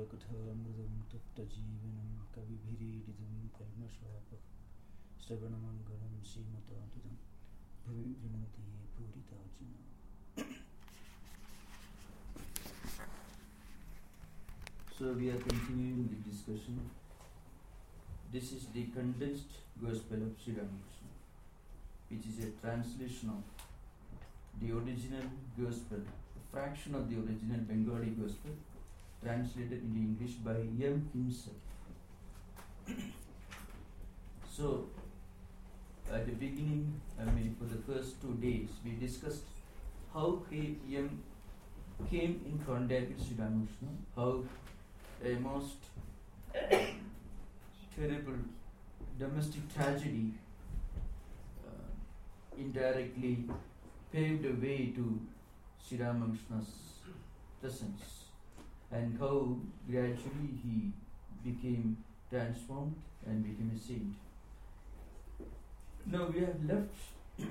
कथामृतं तप्तजीवनं कविभिरीडितं कल्मषापः श्रवणमङ्गलं श्रीमतातुतं भुवि विनन्ति ये पूरितार्जुना. So we are continuing the discussion. This is the condensed Gospel of Sri Ramakrishna, which is a translation of the original Gospel, a fraction of the original Bengali Gospel, translated into English by Yam himself. So, at the beginning, for the first 2 days, we discussed how Yam came in contact with Sri Ramakrishna, how a most terrible domestic tragedy indirectly paved a way to Sri Ramakrishna's presence, and how gradually he became transformed and became a saint. Now we have left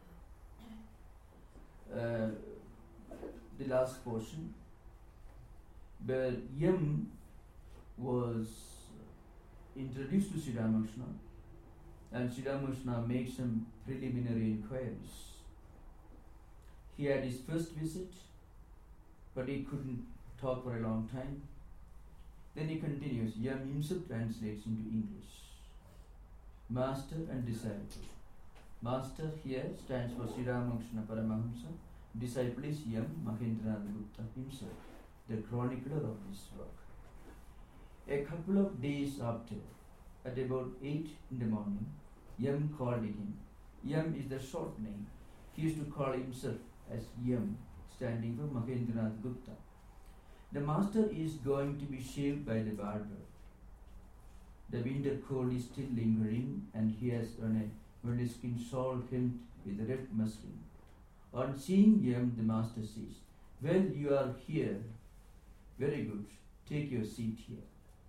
the last portion where Yam was introduced to Sri Ramakrishna, and Sri Ramakrishna made some preliminary inquiries. He had his first visit, but he couldn't talk for a long time. Then he continues. Yam himself translates into English. Master and disciple. Master here stands for Sri Ramakrishna Paramahamsa. Disciple is Yam Mahendranath Gupta himself, the chronicler of this work. A couple of days after, at about 8 in the morning, Yam called him. Yam is the short name. He used to call himself as Yam, standing for Mahendranath Gupta. The master is going to be shaved by the barber. The winter cold is still lingering, and he has on a moleskin shawl hemmed with red muslin. On seeing Yam, the master says, "Well, you are here. Very good. Take your seat here."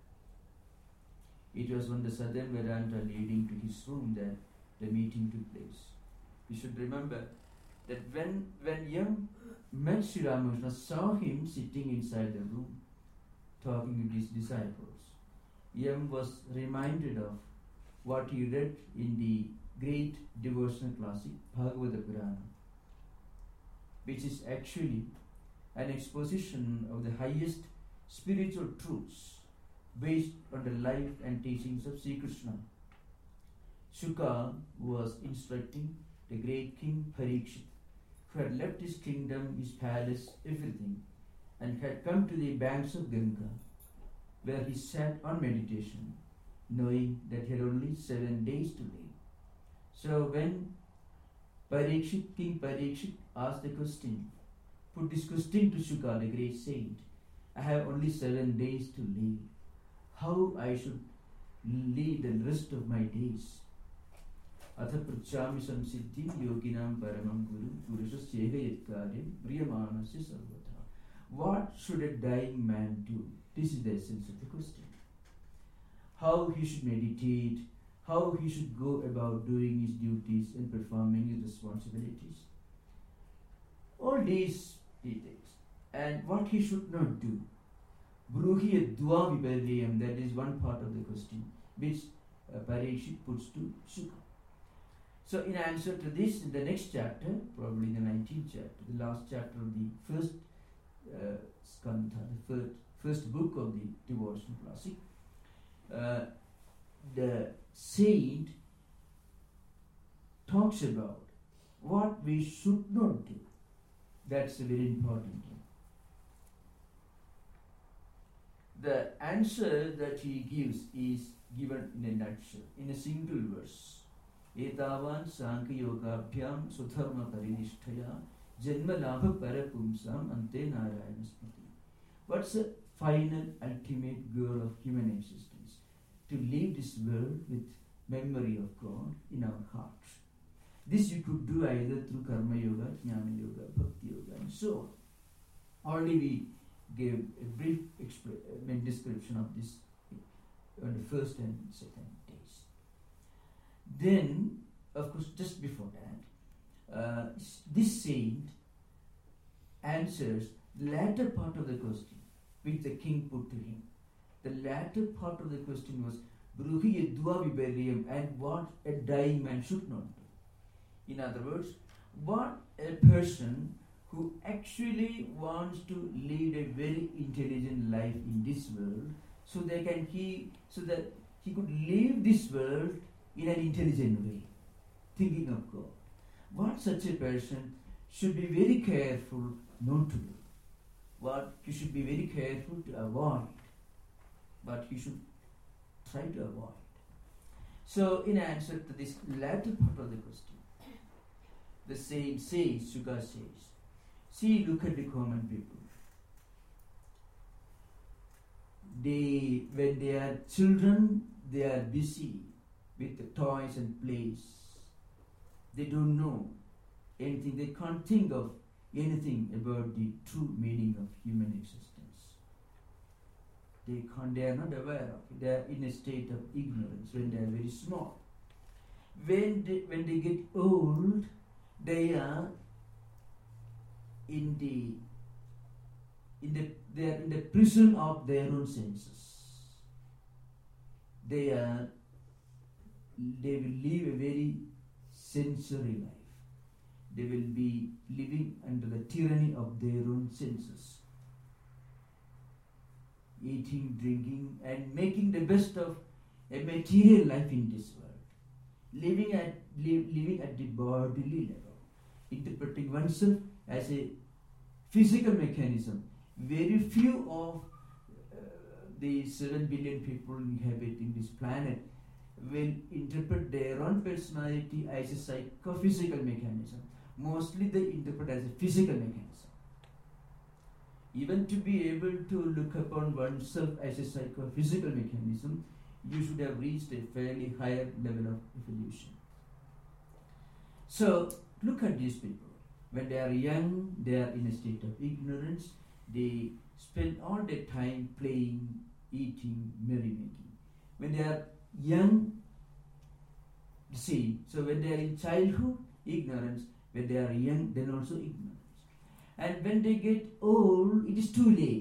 It was on the southern veranda leading to his room that the meeting took place. We should remember that when Yam met Sri Ramakrishna, saw him sitting inside the room, talking with his disciples, Yam was reminded of what he read in the great devotional classic Bhagavata Purana, which is actually an exposition of the highest spiritual truths based on the life and teachings of Sri Krishna. Shuka was instructing the great king Parikshit, who had left his kingdom, his palace, everything, and had come to the banks of Ganga, where he sat on meditation, knowing that he had only 7 days to live. So when King Parikshit asked the question, put this question to Shuka, the great saint, "I have only 7 days to live. How I should lead the rest of my days?" Atha pruchami samsiddhim yoginam paramam guru purusasyeha yatkaryam priyamanasya sarvata. What should a dying man do? This is the essence of the question. How he should meditate, how he should go about doing his duties and performing his responsibilities. All these details. And what he should not do. Bruhi dua viparyam, that is one part of the question, which Parikshit puts to Shuka. So in answer to this, in the next chapter, probably the 19th chapter, the last chapter of the first skandha, the first book of the devotional classic, the saint talks about what we should not do. That's a very important thing. The answer that he gives is given in a nutshell, in a single verse. Etavan Sankhya Yogabhyam Sudharma Parinishthaya Janma Labha Parapumsam Ante Narayana Smriti. What's the final, ultimate goal of human existence? To leave this world with memory of God in our hearts. This you could do either through Karma Yoga, Jnana Yoga, Bhakti Yoga, and so on. Only we gave a brief description of this on the first and second days. Then, of course, just before that, this saint answers the latter part of the question which the king put to him. The latter part of the question was, Bruhi yedua viberium, and what a dying man should not do. In other words, what a person who actually wants to lead a very intelligent life in this world, so that he could leave this world in an intelligent way, thinking of God. What such a person should be very careful not to do. What he should be very careful to avoid. But he should try to avoid. So, in answer to this latter part of the question, the saint says, Shuka says, see, look at the common people. When they are children, they are busy with the toys and plays. They don't know anything. They can't think of anything about the true meaning of human existence. They are not aware of it. They are in a state of ignorance when they are very small. When they get old, they are in the prison of their own senses. They will live a very sensory life. They will be living under the tyranny of their own senses. Eating, drinking, and making the best of a material life in this world. Living at the bodily level. Interpreting oneself as a physical mechanism. Very few of the 7 billion people inhabiting this planet will interpret their own personality as a psychophysical mechanism. Mostly they interpret as a physical mechanism. Even to be able to look upon oneself as a psychophysical mechanism, you should have reached a fairly higher level of evolution. So, look at these people. When they are young, they are in a state of ignorance. They spend all their time playing, eating, merrymaking. When they are young, see, so when they are in childhood, ignorance. When they are young, then also ignorance. And when they get old, it is too late.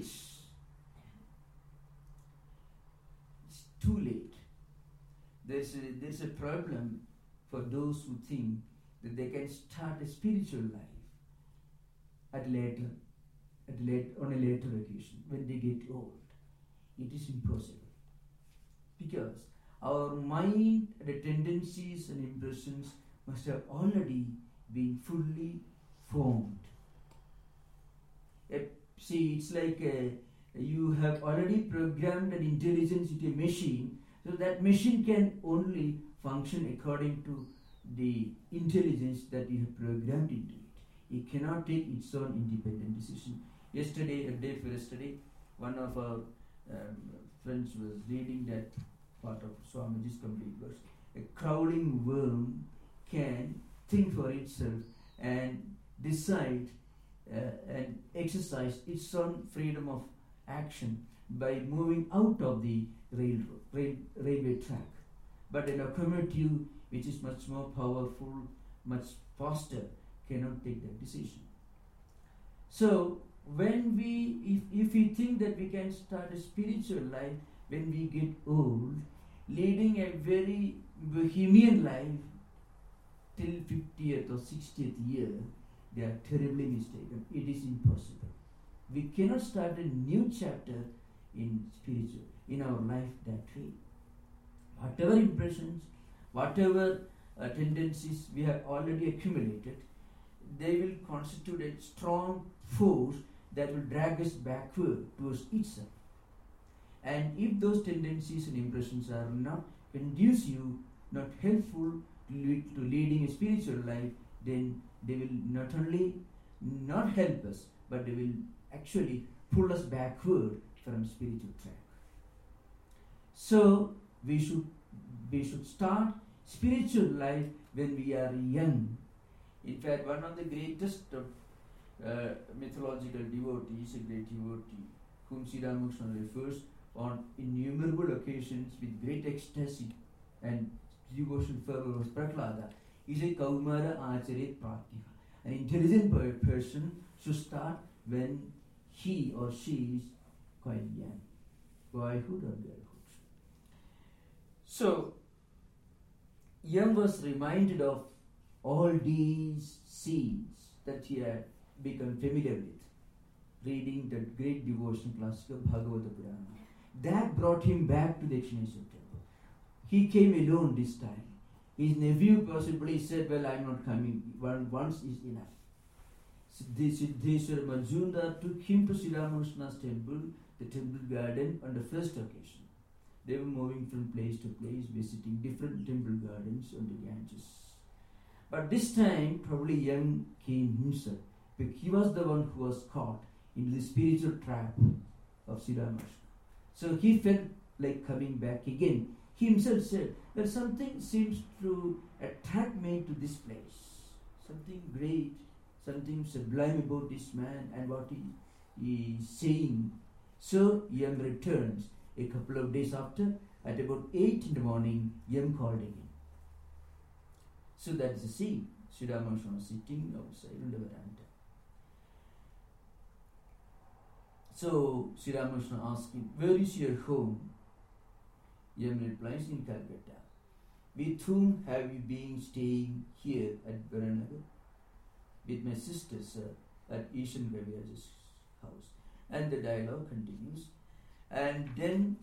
It's too late. There's a problem for those who think that they can start a spiritual life on a later occasion when they get old. It is impossible. Because our mind, the tendencies and impressions must have already been fully formed. See, it's like you have already programmed an intelligence into a machine, so that machine can only function according to the intelligence that you have programmed into it. It cannot take its own independent decision. Yesterday, a day for yesterday, one of our friends was reading that part of Swamiji's complete verse. A crawling worm can think for itself and decide and exercise its own freedom of action by moving out of the railway track. But a locomotive, which is much more powerful, much faster, cannot take that decision. So, when if we think that we can start a spiritual life when we get old, leading a very bohemian life till 50th or 60th year, they are terribly mistaken. It is impossible. We cannot start a new chapter in our life that way. Whatever impressions, whatever tendencies we have already accumulated, they will constitute a strong force that will drag us backward towards itself. And if those tendencies and impressions are not conducive, not helpful to leading a spiritual life, then they will not only not help us, but they will actually pull us backward from spiritual track. So we should start spiritual life when we are young. In fact, one of the greatest mythological devotees, a great devotee, whom Sri Ramakrishna refers on innumerable occasions with great ecstasy and devotion fervor, was Prahlada, is a Kaumara Acharit Pratyaka. An intelligent person should start when he or she is quite young. boyhood or girlhood. So, Yam was reminded of all these scenes that he had become familiar with, reading the great devotion classic of Bhagavata Purana. That brought him back to the Dakshineshwar temple. He came alone this time. His nephew possibly said, well, I'm not coming. Once is enough. Siddheshwar Majumdar took him to Sri Ramakrishna's temple, the temple garden, on the first occasion. They were moving from place to place, visiting different temple gardens on the Ganges. But this time, probably Yam came himself, because he was the one who was caught in the spiritual trap of Sri Ramakrishna. So he felt like coming back again. He himself said, well, something seems to attract me to this place. Something great, something sublime about this man and what he is saying. So Yam returns. A couple of days after, at about 8 in the morning, Yam called again. So that's the scene. Sri Ramakrishna was sitting outside on the veranda. So Sri Ramakrishna asked him, where is your home? Yam replies, in Calcutta. With whom have you been staying here at Baranagar? With my sister, sir, at Ishan Ravi's house. And the dialogue continues. And then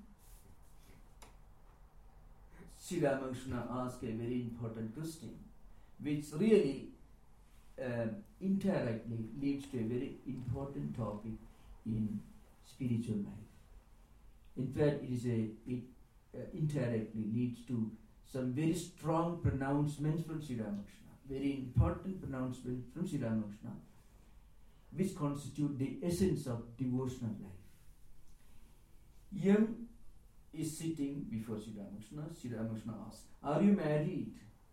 Sri Ramakrishna asked a very important question, which really indirectly leads to a very important topic in spiritual life. In fact, it indirectly leads to some very strong pronouncements from Sri Ramakrishna, very important pronouncements from Sri Ramakrishna, which constitute the essence of devotional life. Yam is sitting before Sri Ramakrishna. Sri Ramakrishna asked, are you married?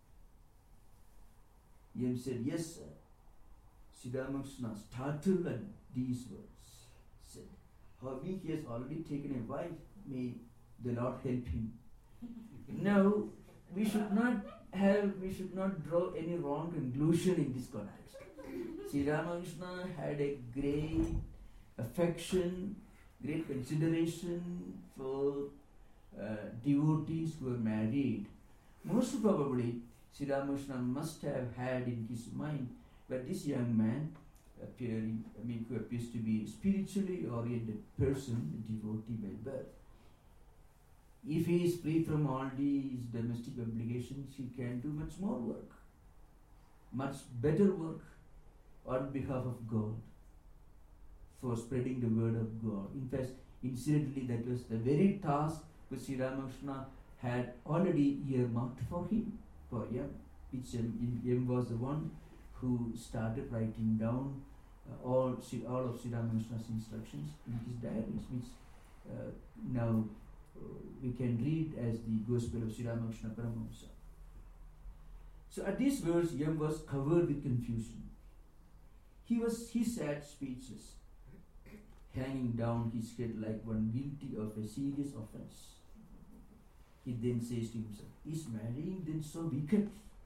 Yam said, yes, sir. Sri Ramakrishna startled at these words, said, Harvey, he has already taken a wife. May the Lord help him. Now, we should not draw any wrong conclusion in this context. Sri Ramakrishna had a great affection, great consideration for devotees who were married. Most probably, Sri Ramakrishna must have had in his mind that this young man, who appears to be a spiritually oriented person, a devotee by birth, if he is free from all these domestic obligations, he can do much more work, much better work on behalf of God, for spreading the word of God. In fact, incidentally, that was the very task which Sri Ramakrishna had already earmarked for him, for Yam, which Yam was the one who started writing down all of Sri Ramakrishna's instructions in his diaries, which now we can read as the Gospel of Sri Ramakrishna Paramahamsa. So at these words, Yam was covered with confusion. He sat speechless, hanging down his head like one guilty of a serious offense. He then says to himself, is marrying then so wicked?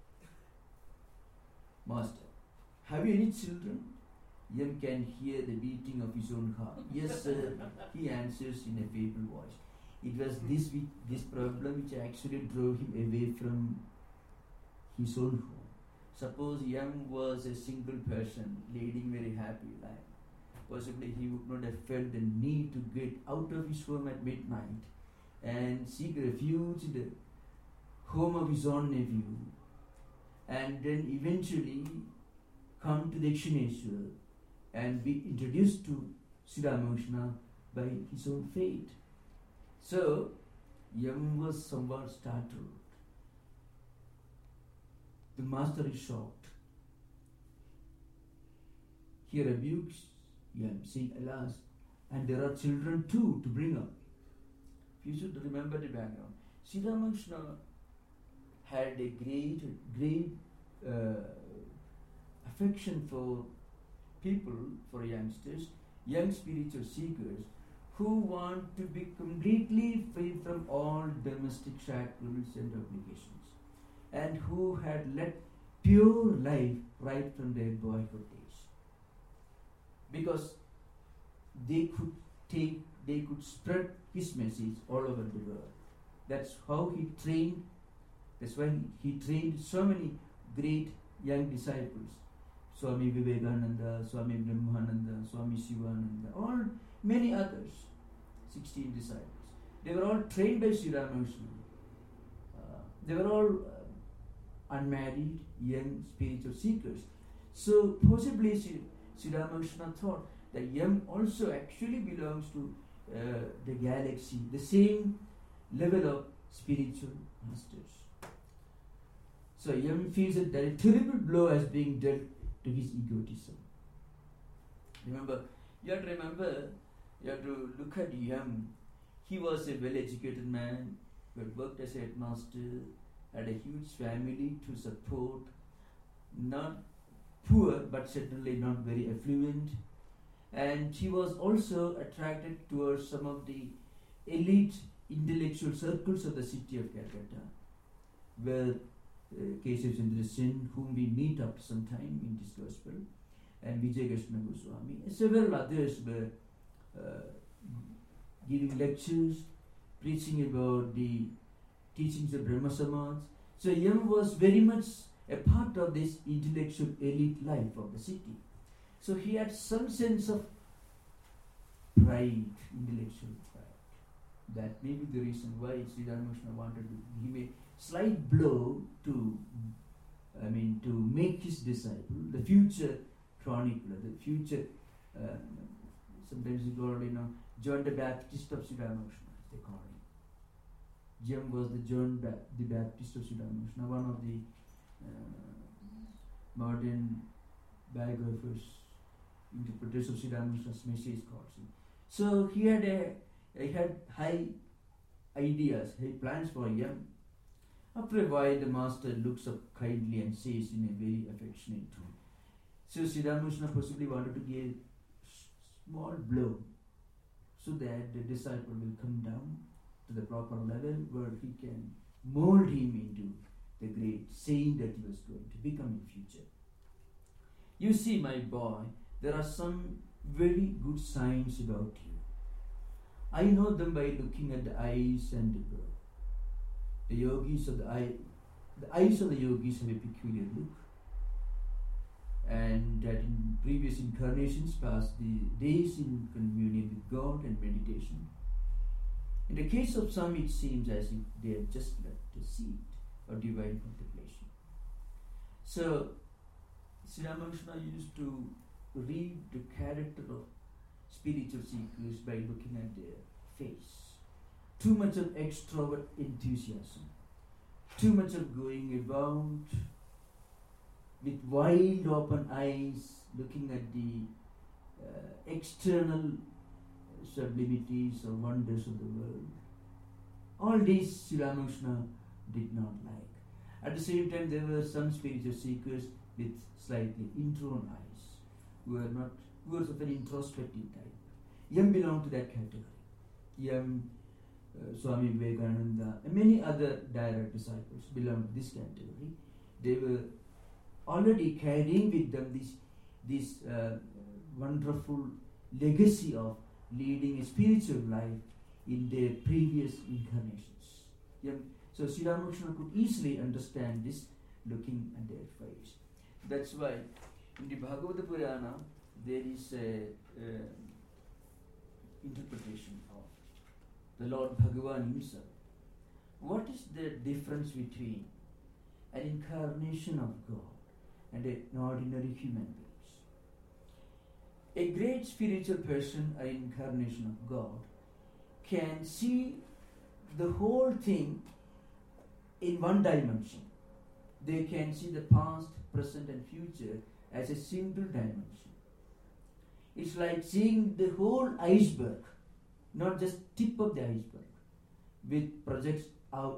Master, have you any children? Yam can hear the beating of his own heart. Yes, sir, he answers in a feeble voice. It was this problem which actually drove him away from his own home. Suppose Yam was a single person leading very happy life. Possibly he would not have felt the need to get out of his home at midnight and seek refuge in the home of his own nephew, and then eventually come to Dakshineshwar and be introduced to Sri Ramakrishna by his own fate. So, Yam was somewhat startled. The master is shocked. He rebukes Yam, saying, alas, and there are children too to bring up. You should remember the background. Sri Ramakrishna had a great affection for people, for youngsters, young spiritual seekers, who want to be completely free from all domestic shackles and obligations, and who had led pure life right from their boyhood days, because they could take they could spread his message all over the world. That's how he trained. That's why he trained so many great young disciples. Swami Vivekananda, Swami Brahmananda, Swami Shivananda, all many others, 16 disciples. They were all trained by Sri Ramakrishna. They were all unmarried, young spiritual seekers. So possibly Sri Ramakrishna thought that Yam also actually belongs to the galaxy, the same level of spiritual masters. So Yam feels that a terrible blow has been dealt to his egotism. Remember, you have to look at Yam. He was a well-educated man who had worked as a headmaster, had a huge family to support, not poor but certainly not very affluent, and he was also attracted towards some of the elite intellectual circles of the city of Calcutta, where Keshav Chandra Sen, whom we meet after some time in this gospel, and Vijay Krishna Goswami, and several others were giving lectures, preaching about the teachings of Brahma Samaj. So Yam was very much a part of this intellectual elite life of the city. So he had some sense of pride, intellectual pride. That may be the reason why Sri Ramakrishna wanted to give a slight blow to make his disciple, the future chronicler, the future, sometimes we call it, John the Baptist of Sri Ramakrishna, they call him. Jim was the John the Baptist of Sri Ramakrishna, one of the modern biographers, interpreters of Sri Ramakrishna's message calls him. So he had high ideas, high plans for Yam. After a while, the master looks up kindly and says in a very affectionate tone. So Sri Ramakrishna possibly wanted to give a small blow so that the disciple will come down to the proper level where he can mold him into the great saint that he was going to become in future. You see, my boy, there are some very good signs about you. I know them by looking at the eyes and the yogis of the eyes of the yogis have a peculiar look, and that in previous incarnations past the days in communion with God and meditation. In the case of some, it seems as if they have just left the seat of divine contemplation. So, Sri Ramakrishna used to read the character of spiritual seekers by looking at their face. Too much of extrovert enthusiasm, too much of going about with wide open eyes, looking at the external sublimities or wonders of the world. All these Sri Ramakrishna did not like. At the same time, there were some spiritual seekers with slightly indrawn eyes, who were of an introspective type. Yam belonged to that category. Yam, Swami Vivekananda, and many other direct disciples belonged to this category. They were already carrying with them this wonderful legacy of leading a spiritual life in their previous incarnations. So Sri Ramakrishna could easily understand this looking at their face. That's why in the Bhagavata Purana there is a interpretation of the Lord Bhagavan himself. What is the difference between an incarnation of God and an ordinary human being? A great spiritual person, an incarnation of God, can see the whole thing in one dimension. They can see the past, present and future as a single dimension. It's like seeing the whole iceberg, not just tip of the iceberg, which projects out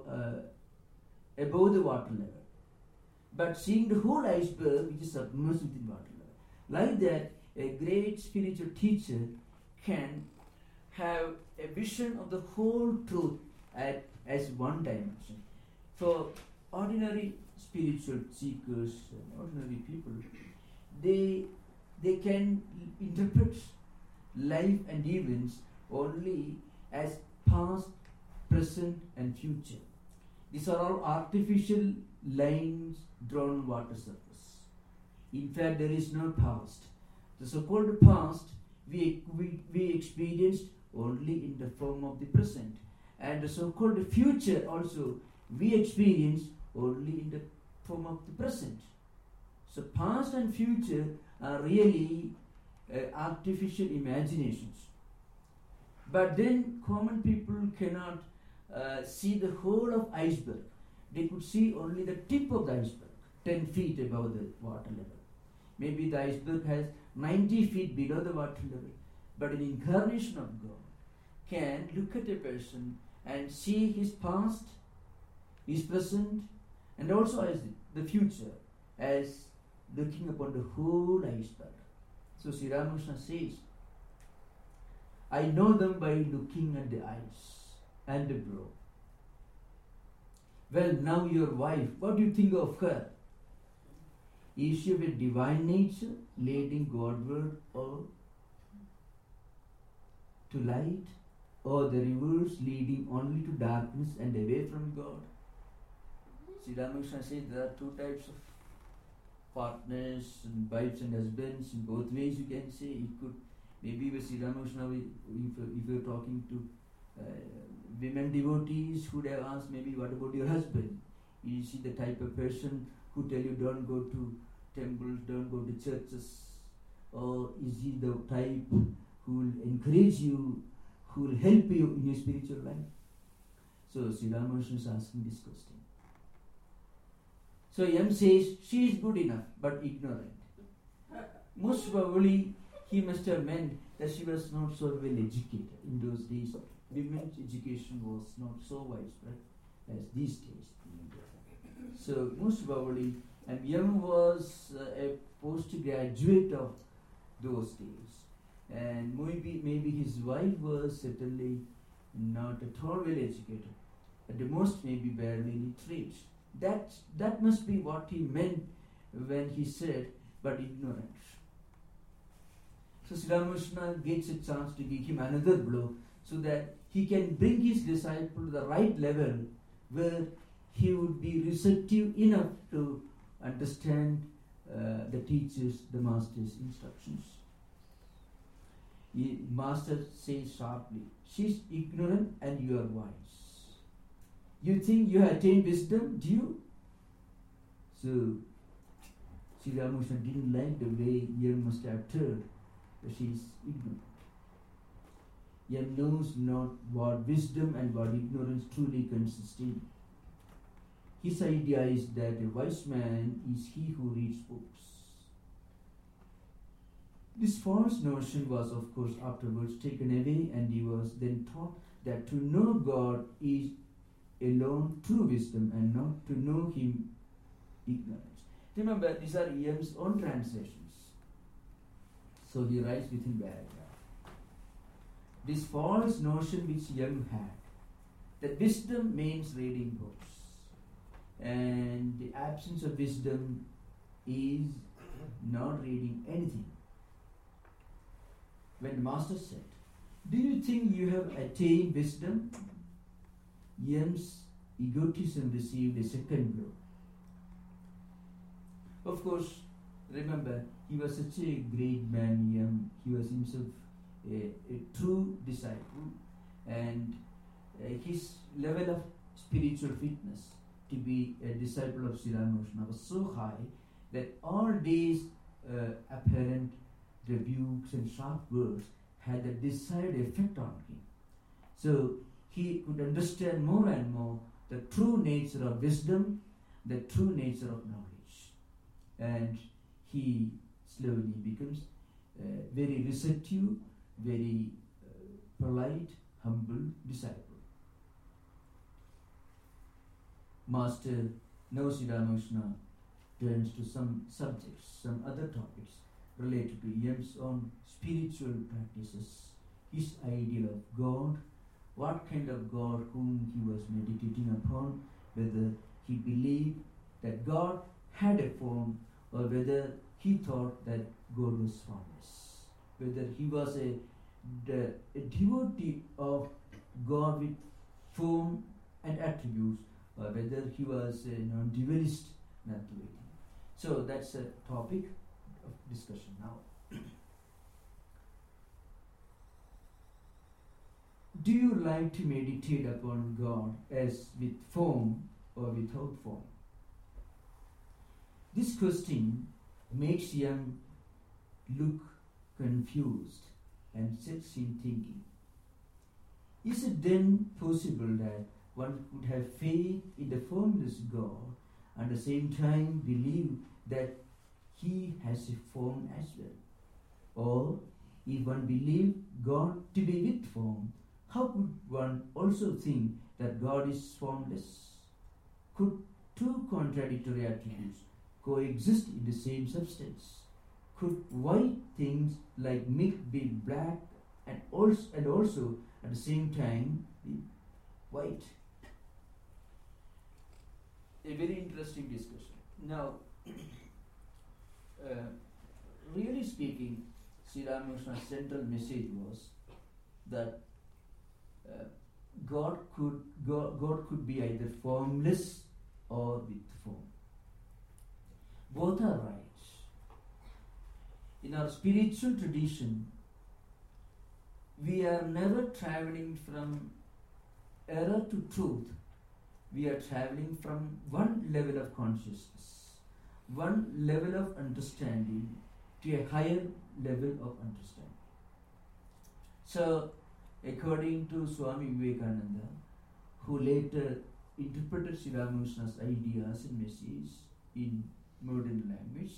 above the water level, but seeing the whole iceberg which is submerged within water level. Like that, a great spiritual teacher can have a vision of the whole truth as one dimension. For ordinary spiritual seekers and ordinary people, they can interpret life and events only as past, present, and future. These are all artificial lines drawn on water surface. In fact, there is no past. The so-called past we experienced only in the form of the present, and the so-called future also we experience only in the form of the present. So past and future are really artificial imaginations. But then common people cannot see the whole of iceberg. They could see only the tip of the iceberg, 10 feet above the water level. Maybe the iceberg has 90 feet below the water level. But an incarnation of God can look at a person and see his past, his present, and also as the future, as looking upon the whole iceberg. So Sri Ramakrishna says, I know them by looking at the eyes and the brow. Well, now your wife, what do you think of her? Is she of a divine nature, leading Godward or to light, or the reverse, leading only to darkness and away from God? Sri Ramakrishna says there are two types of partners and wives and husbands. In both ways you can say. It could maybe with Sri Ramakrishna, if you're talking to women devotees who would have asked maybe, what about your husband? Is he the type of person who tell you don't go to temples, don't go to churches? Or is he the type who will encourage you, who will help you in your spiritual life? So Sri Ramakrishna is asking this question. So M says, she is good enough but ignorant. Most probably he must have meant that she was not so well educated. In those days, women's education was not so widespread as these days in India. So most probably, and M was a postgraduate of those days. And maybe his wife was certainly not at all well educated. At the most, maybe barely literate. That must be what he meant when he said, but ignorant. So Sri Ramakrishna gets a chance to give him another blow so that he can bring his disciple to the right level where he would be receptive enough to understand the teacher's, the master's instructions. Master says sharply, she's ignorant and you are wise. You think you have attained wisdom, do you? So Sri Ramakrishna didn't like the way Yam must have heard that she is ignorant. Yam knows not what wisdom and what ignorance truly consist in. His idea is that a wise man is he who reads books. This false notion was, of course, afterwards taken away, and he was then taught that to know God is alone true wisdom and not to know him ignorance. Remember, these are Yam's own translations. So he writes within paragraph. This false notion which Yam had, that wisdom means reading books, and the absence of wisdom is not reading anything. When the master said, do you think you have attained wisdom? Yam's egotism received a second blow. Of course, remember, he was such a great man, Yam. He was himself a true disciple, and his level of spiritual fitness to be a disciple of Sri Ramakrishna was so high that all these apparent rebukes and sharp words had a desired effect on him. So he could understand more and more the true nature of wisdom, the true nature of knowledge. And he slowly becomes very receptive, very polite, humble disciple. Master now Sri Ramakrishna turns to some subjects, some other topics related to Yam's own spiritual practices, his ideal of God, what kind of God whom he was meditating upon, whether he believed that God had a form or whether he thought that God was formless, whether he was a a devotee of God with form and attributes, or whether he was a non-dualist Advaiti. So that's a topic of discussion now. Do you like to meditate upon God as with form or without form? This question makes Yam look confused and sets him thinking. Is it then possible that one could have faith in the formless God and at the same time believe that he has a form as well? Or if one believed God to be with form, how could one also think that God is formless? Could two contradictory attributes coexist in the same substance? Could white things like milk be black and also at the same time be white? A very interesting discussion. Now, really speaking, Sri Ramakrishna's central message was that God could be either formless or with form. Both are right. In our spiritual tradition, we are never traveling from error to truth. We are traveling from one level of consciousness, one level of understanding to a higher level of understanding. So, according to Swami Vivekananda, who later interpreted Sri Ramakrishna's ideas and messages in modern language,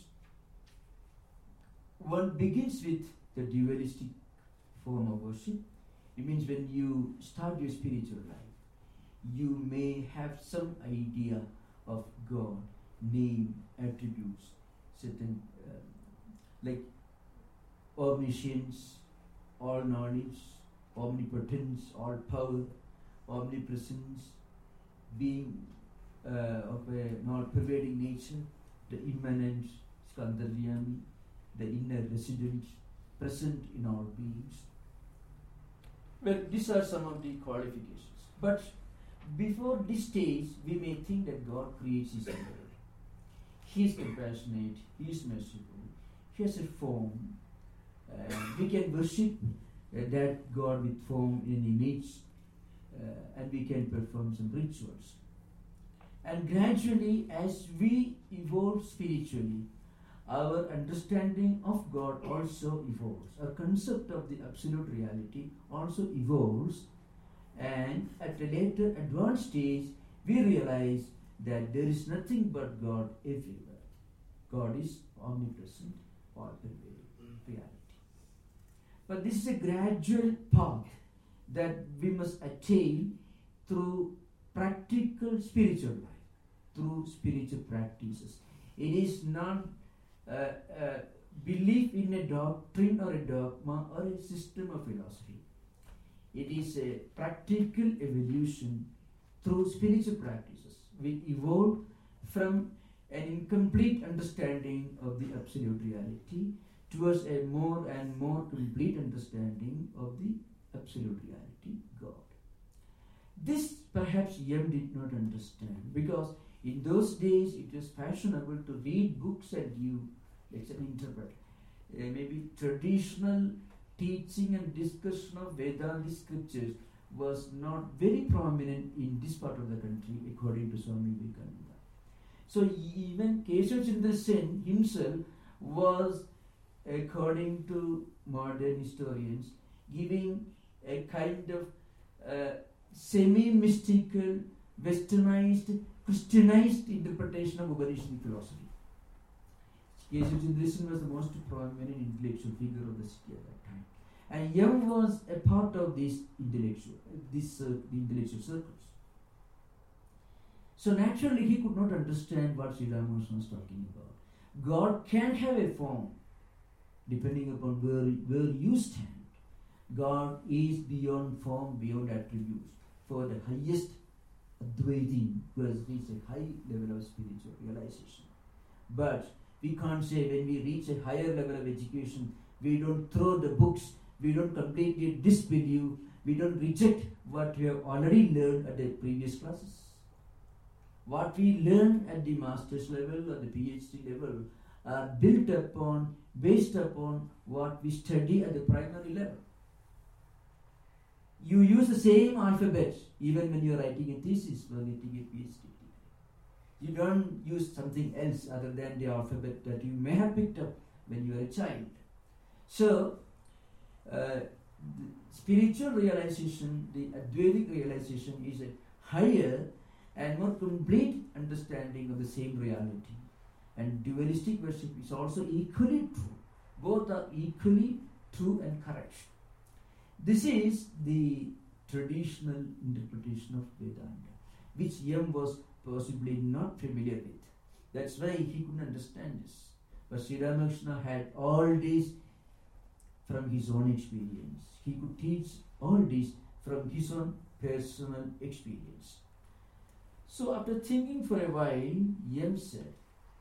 one begins with the dualistic form of worship. It means when you start your spiritual life, you may have some idea of God, name, attributes, certain like omniscience, all knowledge, omnipotence, all power, omnipresence, being of a all-pervading nature, the immanent, Skandaryami, the inner resident, present in all beings. Well, these are some of the qualifications. But before this stage, we may think that God creates his world. He is compassionate, he is merciful, he has a form. We can worship that God with form in image, and we can perform some rituals. And gradually, as we evolve spiritually, our understanding of God also evolves. Our concept of the absolute reality also evolves, and at a later advanced stage, we realize that there is nothing but God everywhere. God is omnipresent, all-pervading reality. But this is a gradual path that we must attain through practical spiritual life, through spiritual practices. It is not belief in a doctrine or a dogma or a system of philosophy. It is a practical evolution through spiritual practices. We evolve from an incomplete understanding of the absolute reality towards a more and more complete understanding of the absolute reality, God. This perhaps Yam did not understand, because in those days it was fashionable to read books and you interpret. Maybe traditional teaching and discussion of Vedanta scriptures was not very prominent in this part of the country, according to Swami Vivekananda. So even Keshav Chandra Sen himself was, according to modern historians, giving a kind of semi-mystical, westernized, Christianized interpretation of Upanishadic philosophy. Keshav Chandra Sen was the most prominent intellectual figure of the city at that time. And Yam was a part of the intellectual circles. So naturally he could not understand what Sri Ramakrishna was talking about. God can have a form depending upon where you stand. God is beyond form, beyond attributes. For the highest Advaiti, who has reached a high level of spiritual realization. But we can't say when we reach a higher level of education, we don't throw the books We don't completely disbelieve. We don't reject what we have already learned at the previous classes. What we learn at the master's level or the PhD level are based upon what we study at the primary level. You use the same alphabet even when you are writing a thesis or getting a PhD degree. You don't use something else other than the alphabet that you may have picked up when you were a child. So, the spiritual realization, the Advaitic realization, is a higher and more complete understanding of the same reality. And dualistic worship is also equally true. Both are equally true and correct. This is the traditional interpretation of Vedanta, which Yam was possibly not familiar with. That's why he couldn't understand this. But Sri Ramakrishna had all this from his own experience. He could teach all this from his own personal experience. So after thinking for a while, Yam said,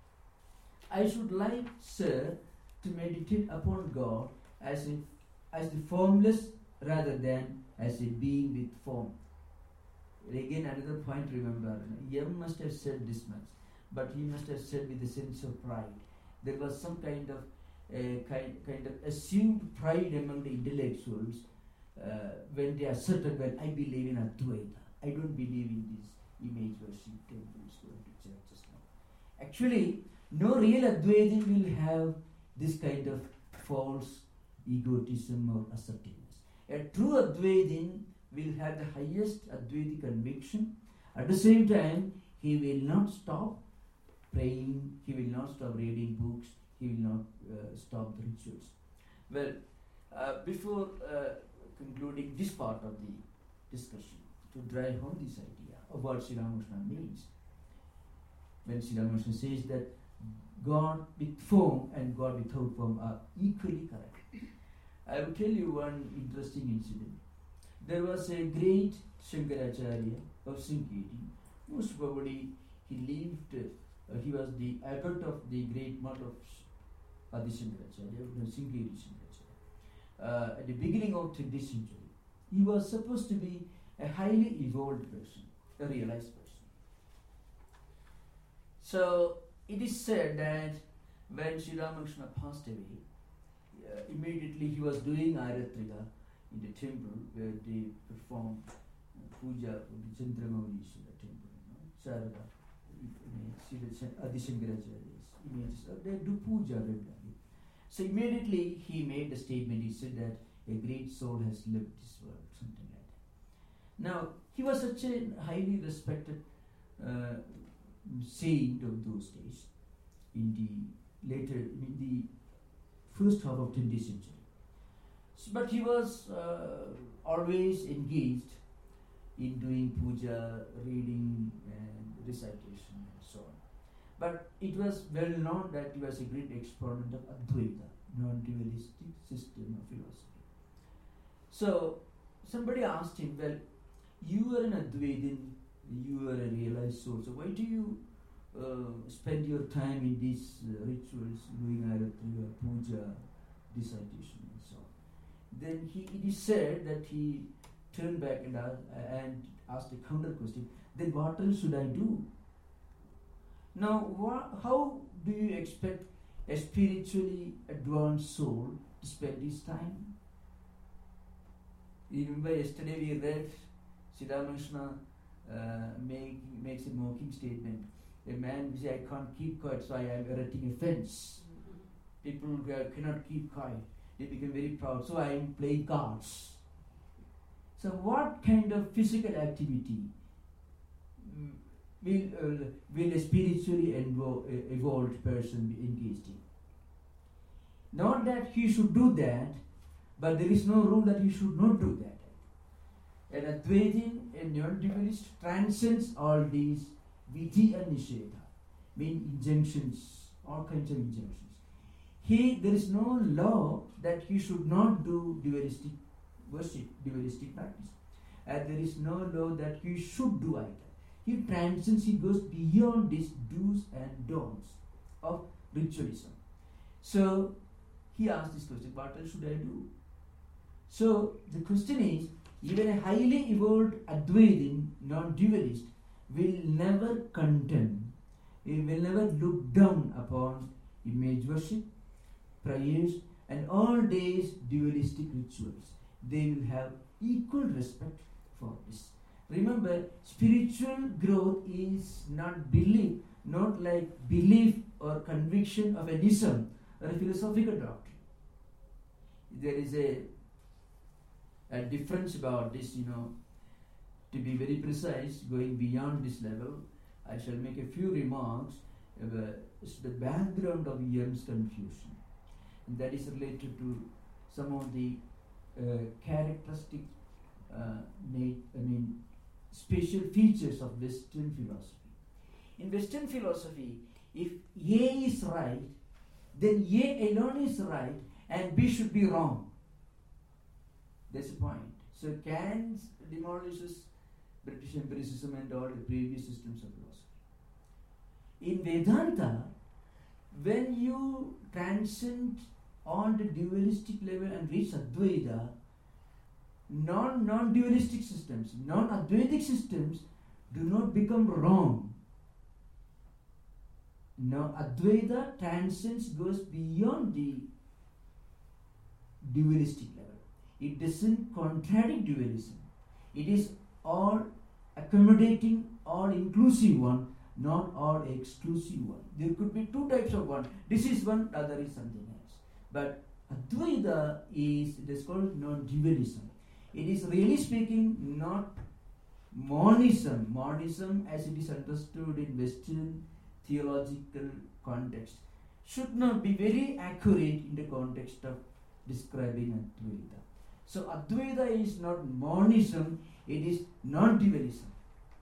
I should like, sir, to meditate upon God as the formless rather than as a being with form. Again, another point, remember, Yam must have said this much, but he must have said with a sense of pride. There was some kind of assumed pride among the intellectuals when they asserted, well, I believe in Advaita. I don't believe in this image worship, temples, going to churches now. Actually, no real Advaitin will have this kind of false egotism or assertiveness. A true Advaitin will have the highest Advaita conviction. At the same time, he will not stop praying, he will not stop reading books, he will not stop the rituals. Well, before concluding this part of the discussion, to drive home this idea of what Sri Ramakrishna means, when Sri Ramakrishna says that God with form and God without form are equally correct, I will tell you one interesting incident. There was a great Shankaracharya of Sringeri. Most probably he lived, he was the abbot of the great mutt of Adi Shankaracharya, Sringeri Shankaracharya. At the beginning of 20th century, he was supposed to be a highly evolved person, a realized person. So it is said that when Sri Ramakrishna passed away, immediately he was doing Aratriga in the temple where they performed puja for the Chandramauliswara temple, Sarada, Adi Shankaracharya's images. They do puja regularly. So immediately he made the statement, he said that a great soul has left this world, something like that. Now, he was such a highly respected saint of those days in the first half of 20th century. But he was always engaged in doing puja, reading and recitation and so on. But it was well known that he was a great exponent of Advaita, non-dualistic system of philosophy. So somebody asked him, well, you are an Advaitin, you are a realized soul, so why do you spend your time in these rituals, doing Aratriga, puja, recitation and so on? Then it is said that he turned back and asked a counter question, then what else should I do? Now, how do you expect a spiritually advanced soul to spend his time? You remember yesterday we read Sri Ramakrishna makes a mocking statement. A man will say, I can't keep quiet, so I am erecting a fence. People who cannot keep quiet, they become very proud, so I am playing cards. So what kind of physical activity will a spiritually evolved person be engaged in? Not that he should do that, but there is no rule that he should not do that. An Advaitin, a non-dualist, transcends all these vidhi and nishedha, mean injunctions, all kinds of injunctions. There is no law that he should not do dualistic worship, dualistic practice. And there is no law that he should do either. He transcends, he goes beyond these do's and don'ts of ritualism. So he asked this question, what else should I do? So the question is, even a highly evolved Advaitin, non-dualist, will never condemn, he will never look down upon image worship, prayers, and all days dualistic rituals. They will have equal respect for this. Remember, spiritual growth is not belief, not like belief or conviction of an ism or a philosophical doctrine. There is a difference about this, To be very precise, going beyond this level, I shall make a few remarks about the background of Jung's confusion. And that is related to some of the characteristic, special features of Western philosophy. In Western philosophy, if A is right, then A alone is right and B should be wrong. That's the point. So Kant demolishes British empiricism and all the previous systems of philosophy. In Vedanta, when you transcend on the dualistic level and reach Advaita, non-dualistic systems, non-Advaitic systems do not become wrong. Now Advaita transcends, goes beyond the dualistic level. It doesn't contradict dualism. It is all accommodating, all inclusive one, not all exclusive one. There could be two types of one. This is one, the other is something else. But Advaita is called non-dualism. It is really speaking not monism. Monism, as it is understood in Western theological context, should not be very accurate in the context of describing Advaita. So Advaita is not monism, it is non-dualism.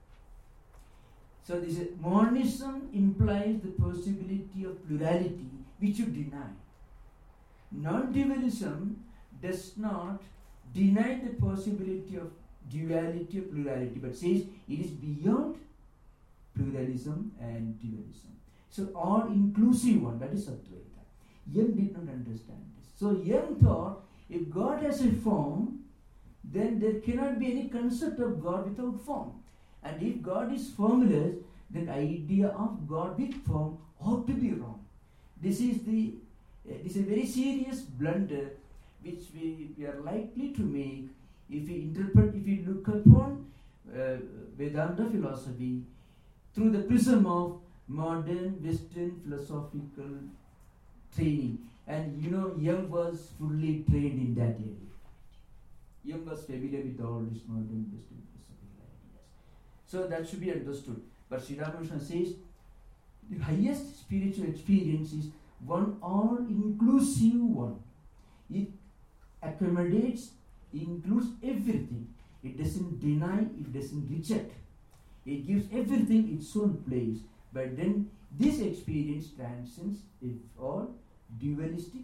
So this monism implies the possibility of plurality, which you deny. Non-dualism does not deny the possibility of duality or plurality, but says it is beyond pluralism and dualism. So all-inclusive one, that is Advaita. Jung did not understand this. So Jung thought, if God has a form, then there cannot be any concept of God without form. And if God is formless, then the idea of God with form ought to be wrong. This is a very serious blunder which we are likely to make if we look upon Vedanta philosophy through the prism of modern Western philosophical training. And Jung was fully trained in that area. Jung was familiar with all these modern Western philosophical ideas. So that should be understood. But Sri Ramakrishna says the highest spiritual experience is one all-inclusive one. It accommodates, includes everything. It doesn't deny, it doesn't reject. It gives everything its own place. But then this experience transcends all dualistic,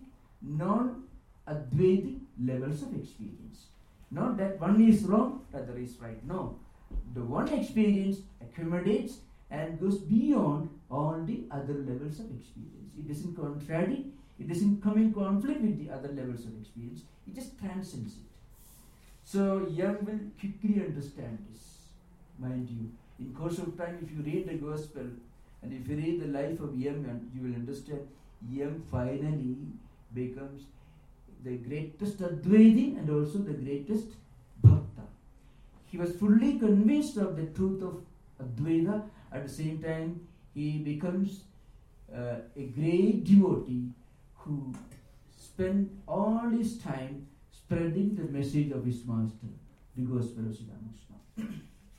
non-Advaitic levels of experience. Not that one is wrong, the other is right. No. The one experience accommodates and goes beyond all the other levels of experience. It doesn't contradict, it doesn't come in conflict with the other levels of experience. It just transcends it. So Jung will quickly understand this, mind you. In course of time, if you read the Gospel and if you read the life of Jung, you will understand Jung finally becomes the greatest Advaitin and also the greatest Bhakta. He was fully convinced of the truth of Advaita. At the same time, he becomes a great devotee who spent all his time spreading the message of his master, the Gospel of Sri Ramakrishna.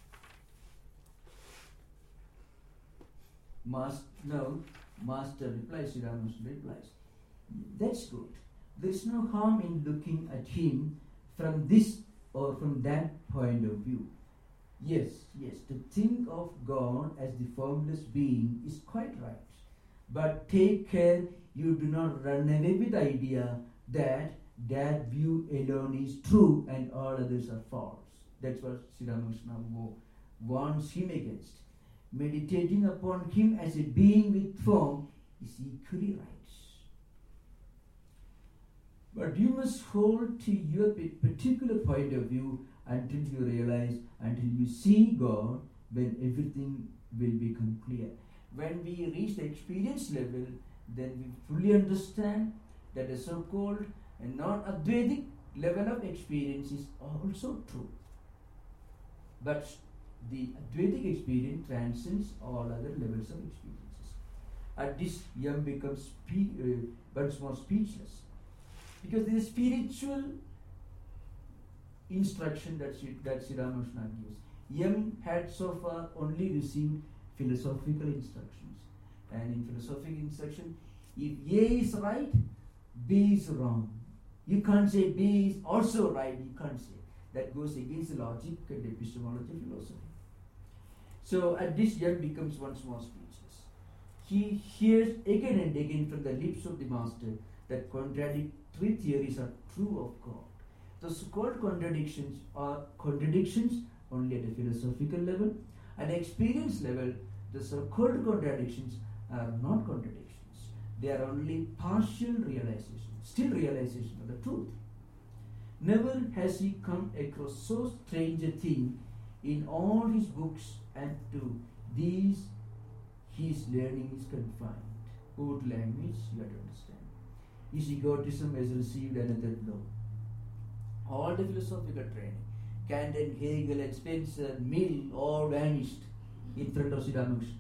Master replies, Sri Ramakrishna replies, that's good. There is no harm in looking at him from this or from that point of view. Yes, to think of God as the formless being is quite right. But take care you do not run away with the idea that view alone is true and all others are false. That's what Sri Ramakrishna warns him against. Meditating upon him as a being with form is equally right. But you must hold to your particular point of view until you realize, until you see God, when everything will become clear. When we reach the experience level, then we fully understand that the so-called and non-Advaitic level of experience is also true. But the Advaitic experience transcends all other levels of experiences. At this, Yam becomes once more speechless. Because the spiritual instruction that Sri Ramakrishna gives. Yam had so far only received philosophical instructions. And in philosophical instruction, if A is right, B is wrong. You can't say B is also right, you can't say. That goes against the logic and epistemology of philosophy. So at this, Yam becomes once more speechless. He hears again and again from the lips of the master that contradictory theories are true of God. The so-called contradictions are contradictions only at a philosophical level. At the experience level, the so-called contradictions are not contradictions. They are only partial realization, still realization of the truth. Never has he come across so strange a thing in all his books, and to these his learning is confined. Old language, you have to understand. His egotism has received another blow. All the philosophical training, Kant and Hegel and Spencer, Mill, all vanished in front of Sri Ramakrishna.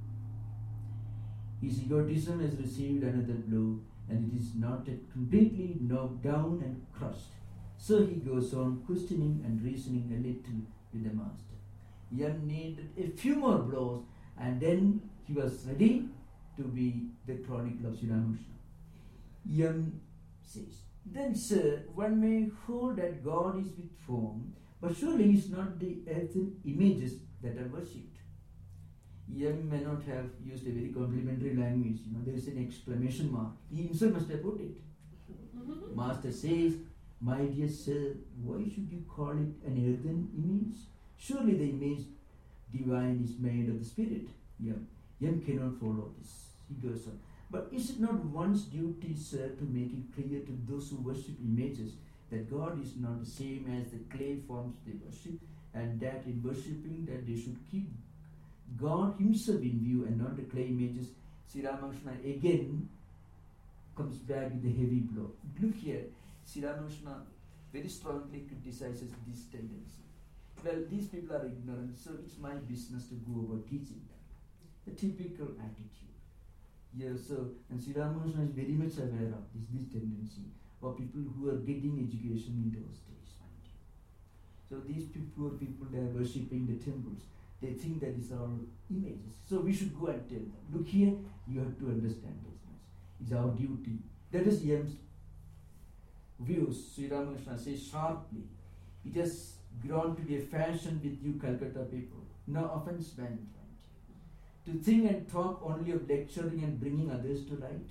His egotism has received another blow, and it is not yet completely knocked down and crushed. So he goes on questioning and reasoning a little with the master. Yam needed a few more blows, and then he was ready to be the chronicle of Sri Ramakrishna. Yam says, "Then, sir, one may hold that God is with form, but surely it is not the earthen images that are worshipped." Yam may not have used a very complimentary language. There is an exclamation mark. He himself must have put it. Master says, "My dear sir, why should you call it an earthen image? Surely the image divine is made of the spirit." Yam cannot follow this. He goes on. "But is it not one's duty, sir, to make it clear to those who worship images that God is not the same as the clay forms they worship, and that in worshipping that they should keep God himself in view and not the clay images?" Sri Ramakrishna again comes back with a heavy blow. Look here, Sri Ramakrishna very strongly criticizes this tendency. Well, these people are ignorant, so it's my business to go about teaching them. The typical attitude. And Sri Ramakrishna is very much aware of this tendency of people who are getting education in those days. So these poor people, they are worshipping the temples. They think that these are all images. So we should go and tell them, look here, you have to understand this much. It's our duty. That is Yam's views. Sri Ramakrishna says sharply, "It has grown to be a fashion with you Calcutta people. No offense meant. To think and talk only of lecturing and bringing others to light.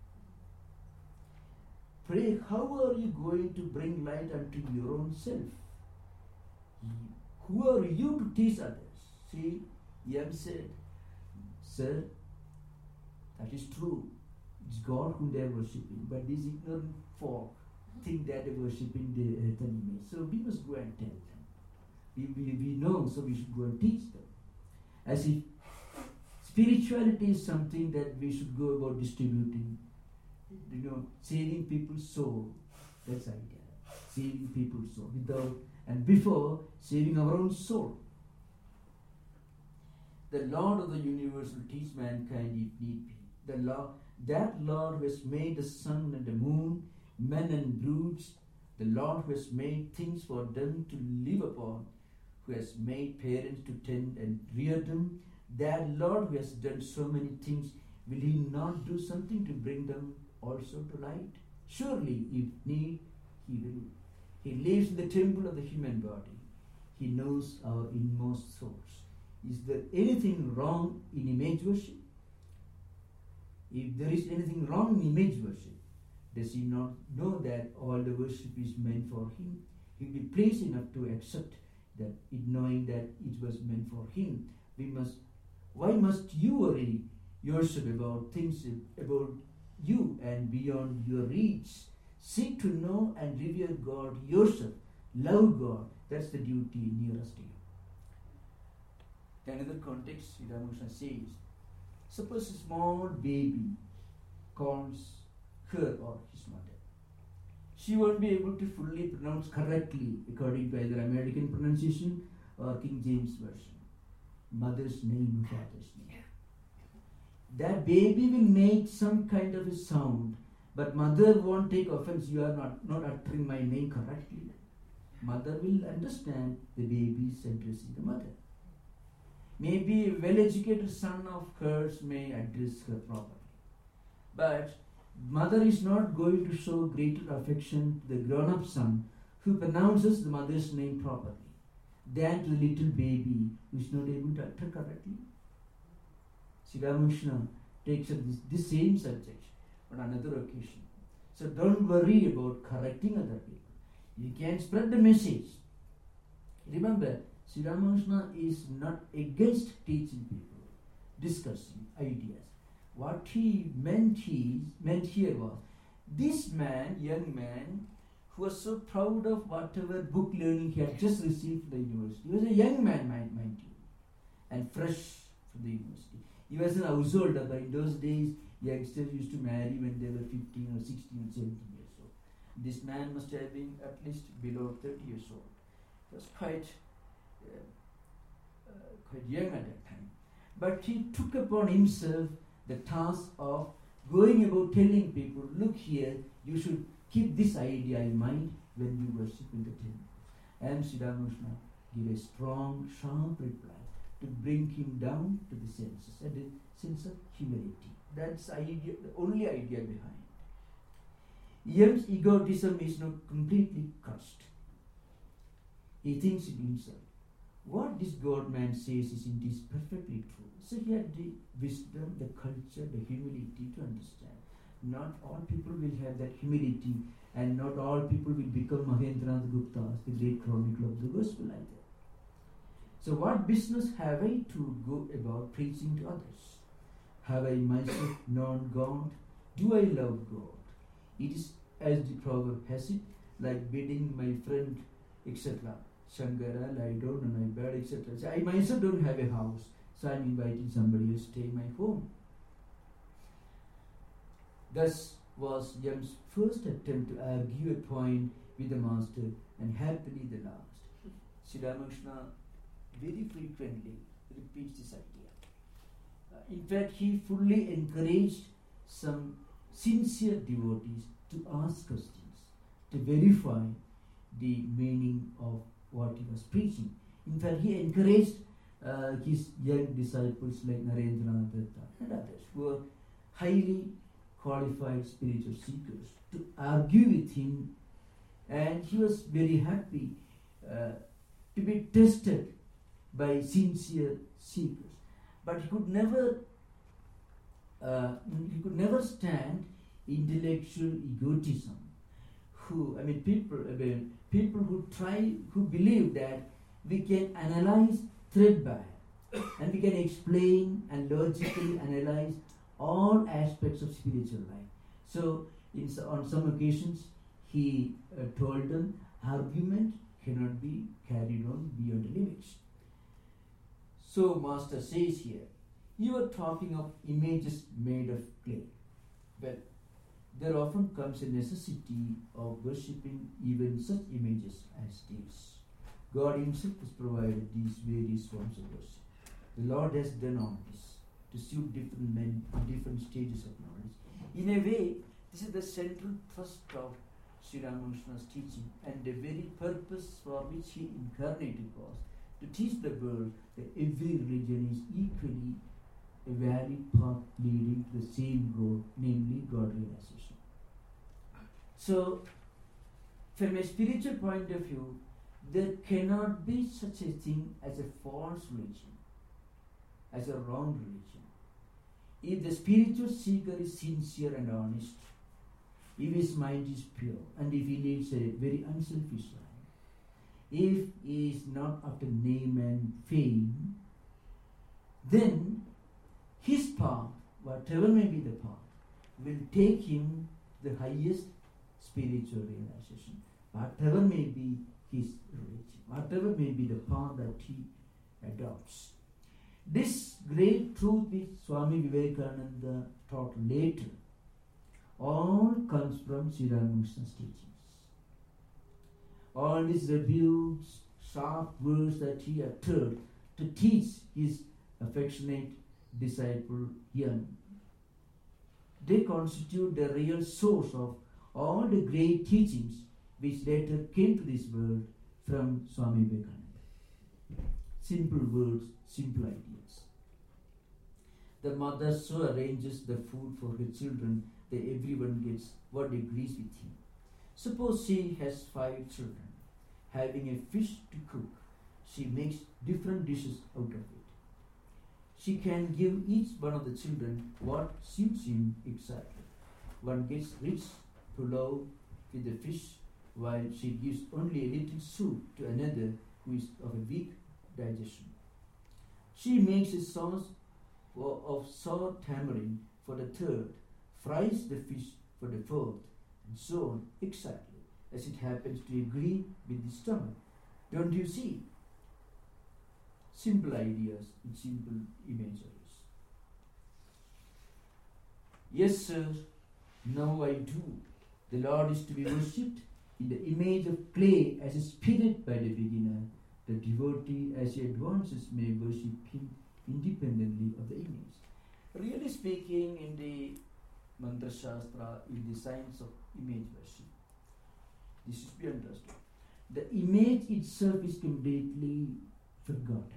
Pray, how are you going to bring light unto your own self? Who are you to teach others?" See, Yam said, "Sir, that is true. It's God whom they are worshipping, but these ignorant folk think that they are worshipping the earthen image. So we must go and tell them. We know, so we should go and teach them." As if spirituality is something that we should go about distributing, saving people's soul. That's the idea. Saving people's soul before saving our own soul. The Lord of the universe will teach mankind if need be. That Lord who has made the sun and the moon, men and broods, the Lord who has made things for them to live upon, who has made parents to tend and rear them, that Lord who has done so many things, will he not do something to bring them also to light? Surely, if need, he will. He lives in the temple of the human body. He knows our inmost thoughts. Is there anything wrong in image worship? If there is anything wrong in image worship, does he not know that all the worship is meant for him? He will be pleased enough to accept that, knowing that it was meant for him. Why must you worry yourself about things about you and beyond your reach? Seek to know and revere God yourself. Love God. That's the duty nearest to you. Another context, Sri Ramakrishna says, suppose a small baby calls her or his mother. She won't be able to fully pronounce correctly according to either American pronunciation or King James Version. Mother's name, father's name. That baby will make some kind of a sound, but mother won't take offense. You are not uttering my name correctly. Mother will understand the baby is addressing the mother. Maybe a well-educated son of hers may address her properly. But mother is not going to show greater affection to the grown-up son who pronounces the mother's name properly than to the little baby who is not able to utter correctly. Sri Ramakrishna takes up this same subject on another occasion. So don't worry about correcting other people. You can spread the message. Remember, Sri Ramakrishna is not against teaching people, discussing ideas. What he meant here was, this man, young man, who was so proud of whatever book learning he had just received from the university. He was a young man, mind you, and fresh from the university. He was an householder, but in those days, youngsters used to marry when they were 15 or 16 or 17 years old. This man must have been at least below 30 years old. He was quite young at that time. But he took upon himself the task of going about telling people, look here, you should keep this idea in mind when you worship in the temple. And Sri Ramakrishna gave a strong, sharp reply to bring him down to the senses, and a sense of humility. That's the only idea behind. Yem's egotism is not completely crushed. He thinks in himself, what this God man says is indeed perfectly true. So he had the wisdom, the culture, the humility to understand. Not all people will have that humility, and not all people will become Mahendranath Guptas, the great chronicle of the gospel either. So what business have I to go about preaching to others? Have I myself known God? Do I love God? It is, as the proverb has it, like bidding my friend, etc. Shankara, lie down on my bed, etc. So I myself don't have a house, so I'm inviting somebody to stay in my home. Thus was Yem's first attempt to argue a point with the master, and happily the last. Sri Ramakrishna very frequently repeats this idea. In fact, he fully encouraged some sincere devotees to ask questions, to verify the meaning of what he was preaching. In fact, he encouraged his young disciples like Narendranath Datta and others who were highly qualified spiritual seekers to argue with him, and he was very happy to be tested by sincere seekers. But he could never stand intellectual egotism. People who believe that we can analyze thread by and we can explain and logically analyze all aspects of spiritual life. So, on some occasions, he told them, argument cannot be carried on beyond the limits. So, Master says here, you are talking of images made of clay. Well, there often comes a necessity of worshipping even such images as these. God himself has provided these various forms of worship. The Lord has done all this to suit different men in different stages of knowledge. In a way, this is the central thrust of Sri Ramakrishna's teaching, and the very purpose for which he incarnated was to teach the world that every religion is equally a valid path leading to the same goal, namely God realization. So, from a spiritual point of view, there cannot be such a thing as a false religion, as a wrong religion. If the spiritual seeker is sincere and honest, if his mind is pure, and if he leads a very unselfish life, if he is not after name and fame, then his path, whatever may be the path, will take him to the highest spiritual realization. Whatever may be his religion, whatever may be the path that he adopts. This great truth which Swami Vivekananda taught later all comes from Sri Ramakrishna's teachings. All these rebukes, sharp words that he uttered to teach his affectionate disciple Yan, they constitute the real source of all the great teachings which later came to this world from Swami Vivekananda. Simple words, simple ideas. The mother so arranges the food for her children that everyone gets what agrees with him. Suppose she has 5 children. Having a fish to cook, she makes different dishes out of it. She can give each one of the children what suits him exactly. One gets rich pulao with the fish, while she gives only a little soup to another who is of a weak digestion. She makes a sauce of sour tamarind for the third, fries the fish for the fourth, and so on, exactly as it happens to agree with the stomach. Don't you see? Simple ideas and simple imageries. Yes, sir, now I do. The Lord is to be worshipped in the image of clay as a spirit by the beginner. The devotee, as he advances, may worship him independently of the image. Really speaking, in the Mantra Shastra, in the science of image worship, this is to be understood. The image itself is completely forgotten.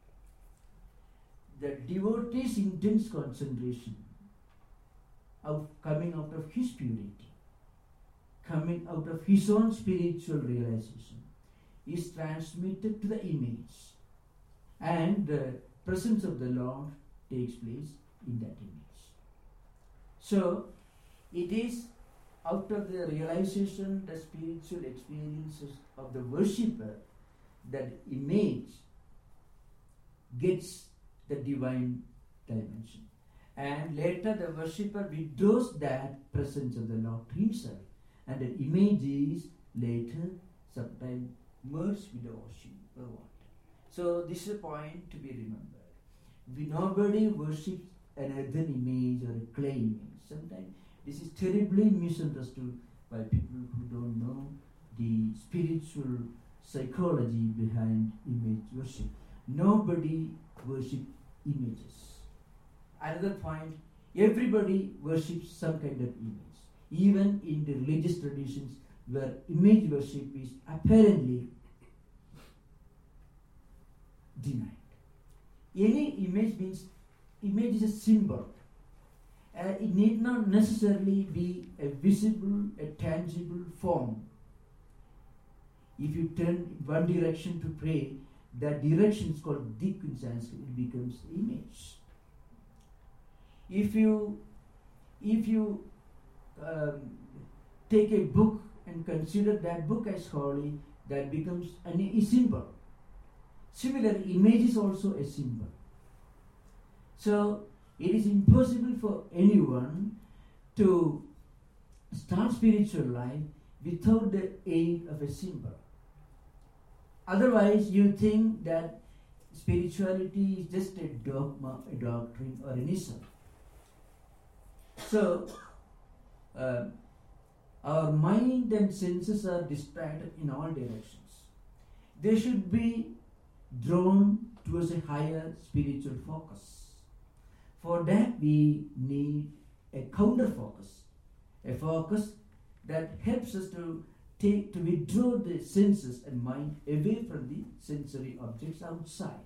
The devotee's intense concentration coming out of his purity, coming out of his own spiritual realization, is transmitted to the image, and the presence of the Lord takes place in that image. So, it is out of the realization, the spiritual experiences of the worshipper, that image gets the divine dimension. And later the worshipper withdraws that presence of the Lord to himself, and the image is later sometimes merged with the ocean or water. So this is a point to be remembered. Nobody worships an earthen image or a clay image. Sometimes this is terribly misunderstood by people who don't know the spiritual psychology behind image worship. Nobody worships images. Another point, everybody worships some kind of image. Even in the religious traditions where image worship is apparently denied. Any image means, image is a symbol. It need not necessarily be a visible, a tangible form. If you turn one direction to pray, that direction is called dik in Sanskrit, it becomes image. If you take a book and consider that book as holy, that becomes a symbol. Similarly, image is also a symbol. So, it is impossible for anyone to start spiritual life without the aid of a symbol. Otherwise, you think that spirituality is just a dogma, a doctrine, or an ism. So, our mind and senses are distracted in all directions. They should be drawn towards a higher spiritual focus. For that, we need a counter focus, a focus that helps us to withdraw the senses and mind away from the sensory objects outside.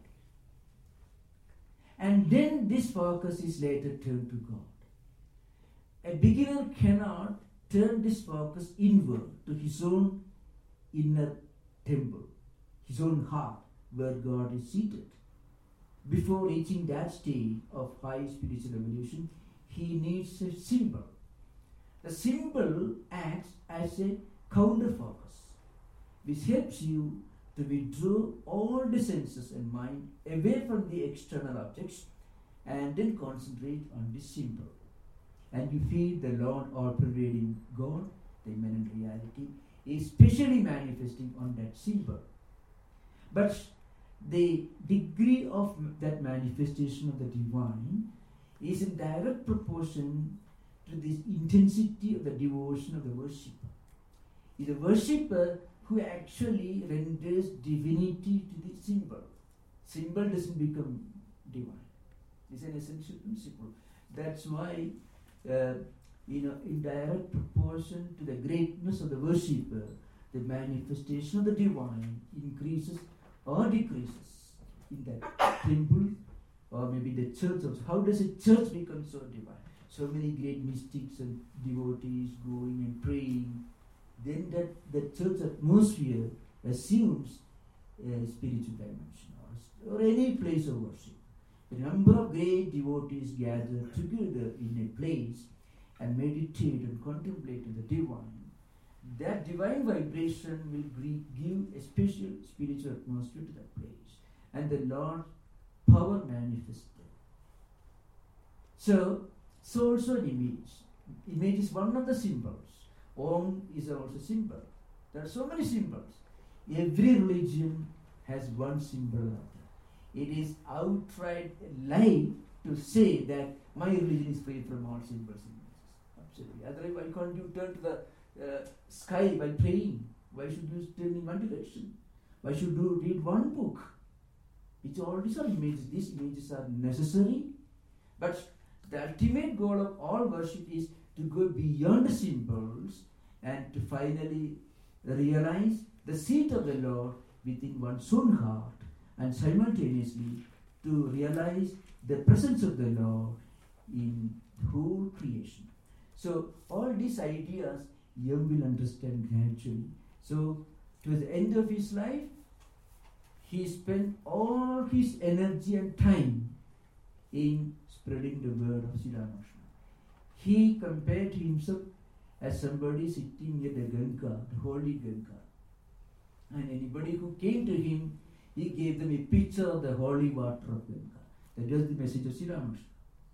And then this focus is later turned to God. A beginner cannot turn this focus inward to his own inner temple, his own heart, where God is seated. Before reaching that stage of high spiritual evolution, he needs a symbol. The symbol acts as a counter focus, which helps you to withdraw all the senses and mind away from the external objects and then concentrate on the symbol. And you feel the Lord all-pervading God the immanent reality, is specially manifesting on that symbol. But the degree of that manifestation of the divine is in direct proportion to this intensity of the devotion of the worshipper. It's the worshipper who actually renders divinity to the symbol. Symbol doesn't become divine. It's an essential principle. That's why, in direct proportion to the greatness of the worshipper, the manifestation of the divine increases or decreases in that temple or maybe the church also. How does a church become so divine? So many great mystics and devotees going and praying. Then the church atmosphere assumes a spiritual dimension or any place of worship. A number of great devotees gather together in a place and meditate and contemplate on the divine. That divine vibration will give a special spiritual atmosphere to that place, and the Lord's power manifests there. So also an image. Image is one of the symbols. Om is also a symbol. There are so many symbols. Every religion has one symbol or other. It is outright lie to say that my religion is free from all symbols and images. Absolutely. Otherwise, why can't you turn to the sky by praying? Why should you turn in one direction? Why should you read one book? It's all these are images. These images are necessary, but the ultimate goal of all worship is to go beyond the symbols and to finally realize the seat of the Lord within one's own heart, and simultaneously to realize the presence of the Lord in the whole creation. So all these ideas Yum will understand gradually. So to the end of his life, he spent all his energy and time in spreading the word of Sri Ramakrishna. He compared himself as somebody sitting near the Ganga, the holy Ganga. And anybody who came to him, he gave them a picture of the holy water of Ganga. That was the message of Sri Ramakrishna.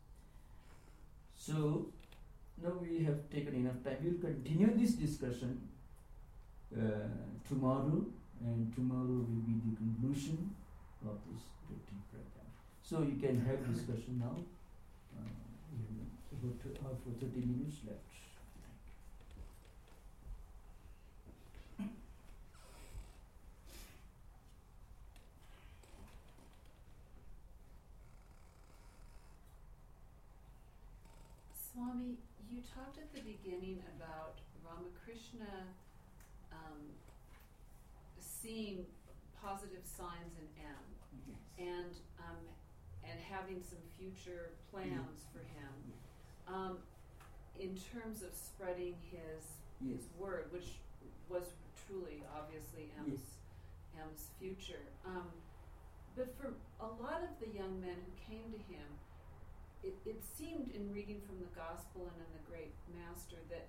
So, now we have taken enough time. We will continue this discussion tomorrow, and tomorrow will be the conclusion of this retreat program. So you can have discussion now. We have about 30 minutes left. Swami, you talked at the beginning about Ramakrishna seeing positive signs in M, Yes. and having some future plans for him, in terms of spreading his word, which was truly, obviously, M's future. But for a lot of the young men who came to him, it seemed in reading from the Gospel and in the Great Master that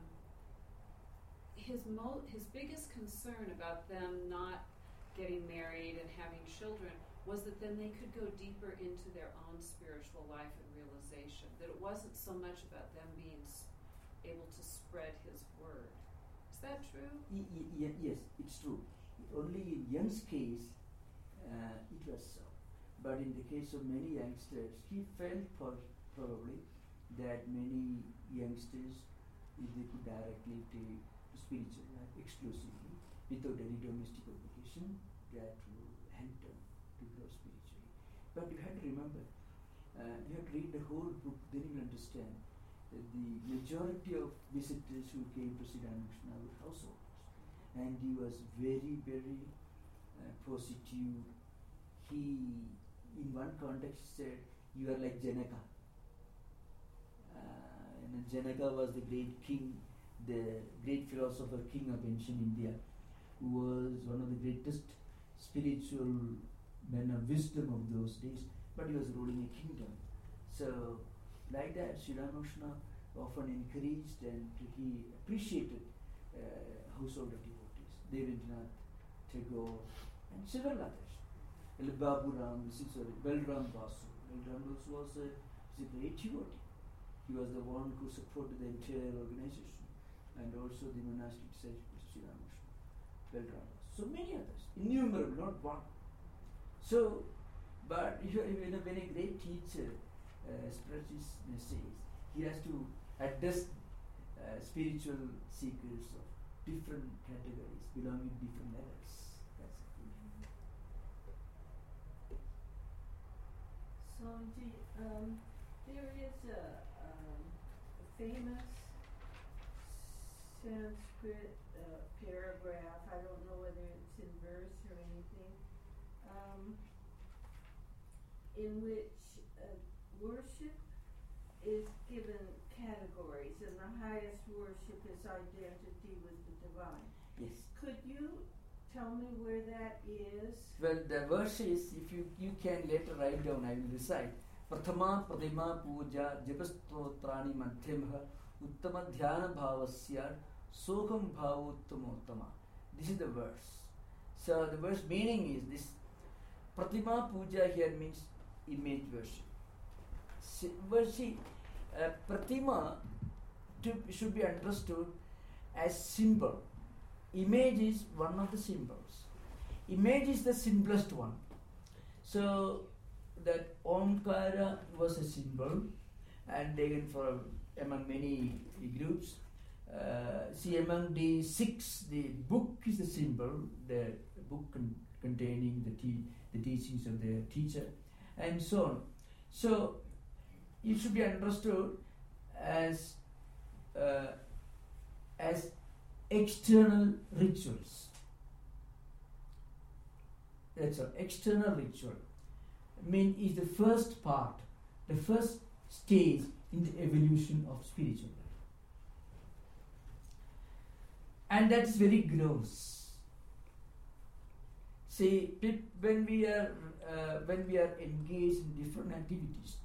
his biggest concern about them not getting married and having children was that then they could go deeper into their own spiritual life and realization, that it wasn't so much about them being able to spread his word. Is that true? Yes, it's true. Only in Young's case, it was so. But in the case of many youngsters, he felt probably that many youngsters, if they could directly take spiritual life exclusively, without any domestic obligation, that will help them to grow spiritually. But you have to remember, you have to read the whole book, then you will understand that the majority of visitors who came to Sri Ramakrishna were householders. And he was very, very positive. He, in one context, said, "You are like Janaka." And Janaka was the great king, the great philosopher king of ancient India, who was one of the greatest spiritual men of wisdom of those days, but he was ruling a kingdom. So, like that, Sri Ramakrishna often encouraged and he appreciated householder devotees, Devendranath Tagore, and several others. Baburam, Balram Basu. Balram Basu was a great devotee. He was the one who supported the entire organization. and also the monastic sage Sri Ramakrishna, Balrama. So many others, innumerable, not one. So, but when a great teacher spreads his message, he has to address spiritual seekers of different categories, belonging to different levels. That's it. Swamiji, there is a famous Sanskrit paragraph, I don't know whether it's in verse or anything, in which worship is given categories, and the highest worship is identity with the divine. Yes. Could you tell me where that is? Well, the verse is, if you can later write down, I will recite. Prathama Pratima Puja Japastotrani Madhyamha Uttama Dhyana Bhavasya Sokham Bhavottama. This is the verse. So the verse meaning is this. Pratima Puja here means image worship. Pratima should be understood as symbol. Image is one of the symbols. Image is the simplest one. So that Omkara was a symbol and taken for among many groups. See, among the six, the book is the symbol, the book containing the teachings of the teacher, and so on. So it should be understood as external rituals. That's all. External ritual is the first part, the first stage in the evolution of spiritual life. And that's very gross. See, when we are engaged in different activities,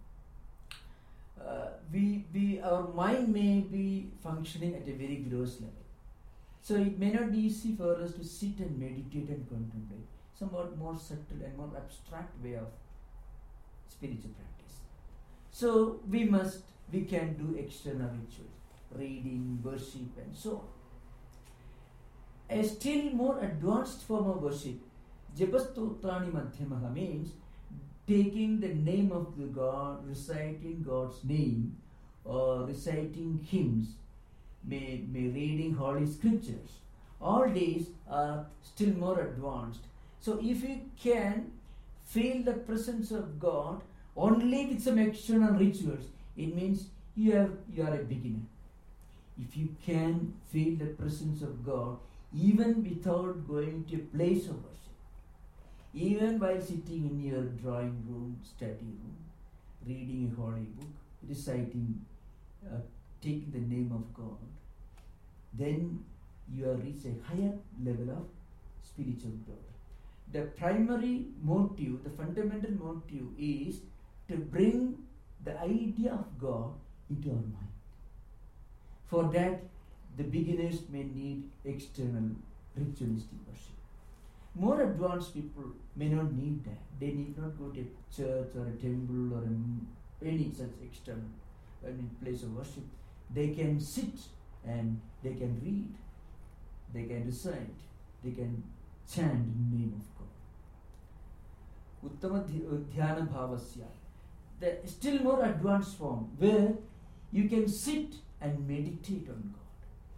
our mind may be functioning at a very gross level. So it may not be easy for us to sit and meditate and contemplate. Somewhat more subtle and more abstract way of spiritual practice. So we can do external rituals, reading, worship, and so on. A still more advanced form of worship, Japastotrani Madhyamaha, means taking the name of the God, reciting God's name, or reciting hymns, may reading holy scriptures. All these are still more advanced. So if you can feel the presence of God only with some external rituals, it means you are a beginner. If you can feel the presence of God even without going to a place of worship, even while sitting in your drawing room, study room, reading a holy book, reciting, taking the name of God, then you have reached a higher level of spiritual growth. The primary motive, the fundamental motive is to bring the idea of God into our mind. For that, the beginners may need external ritualistic worship. More advanced people may not need that. They need not go to a church or a temple or any such external place of worship. They can sit and they can read, they can recite, they can chant in the name of God. Uttama Dhyana Bhavasya. The still more advanced form where you can sit and meditate on God.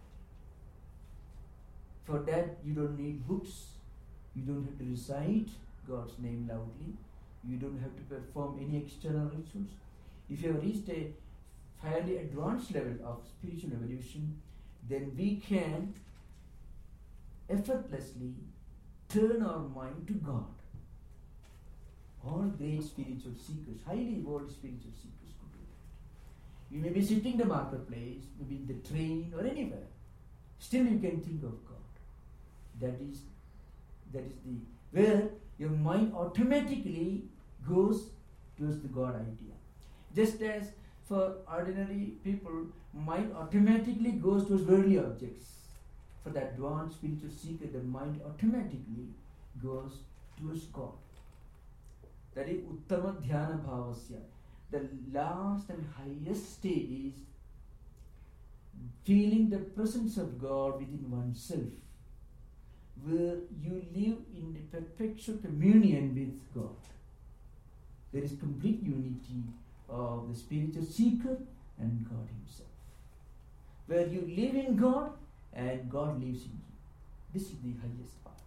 For that you don't need books, you don't have to recite God's name loudly, you don't have to perform any external rituals. If you have reached a fairly advanced level of spiritual evolution, then we can effortlessly turn our mind to God. All great spiritual seekers, highly evolved spiritual seekers could do that. You may be sitting in the marketplace, maybe in the train or anywhere. Still you can think of God. That is the where your mind automatically goes towards the God idea. Just as for ordinary people, mind automatically goes towards worldly objects. For the advanced spiritual seeker, the mind automatically goes towards God. That is Uttama Dhyana Bhavasya. The last and highest stage is feeling the presence of God within oneself, where you live in a perpetual communion with God. There is complete unity of the spiritual seeker and God Himself, where you live in God and God lives in you. This is the highest part.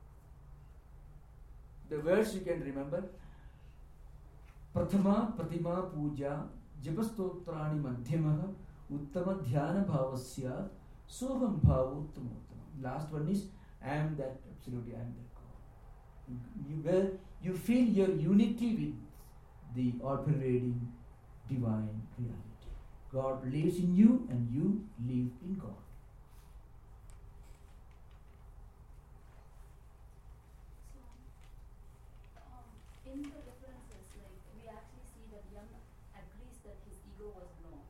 The words you can remember: Prathama Pratima Puja Japastotrani Madhyamaha Uttama Dhyana Bhavasya Soham Bhavuttamottamam. Last one is I am that, absolutely I am that God. Where you feel your unity with the all-pervading divine reality. God lives in you and you live in God. So, in the references, like we actually see that Yam agrees that his ego was blown.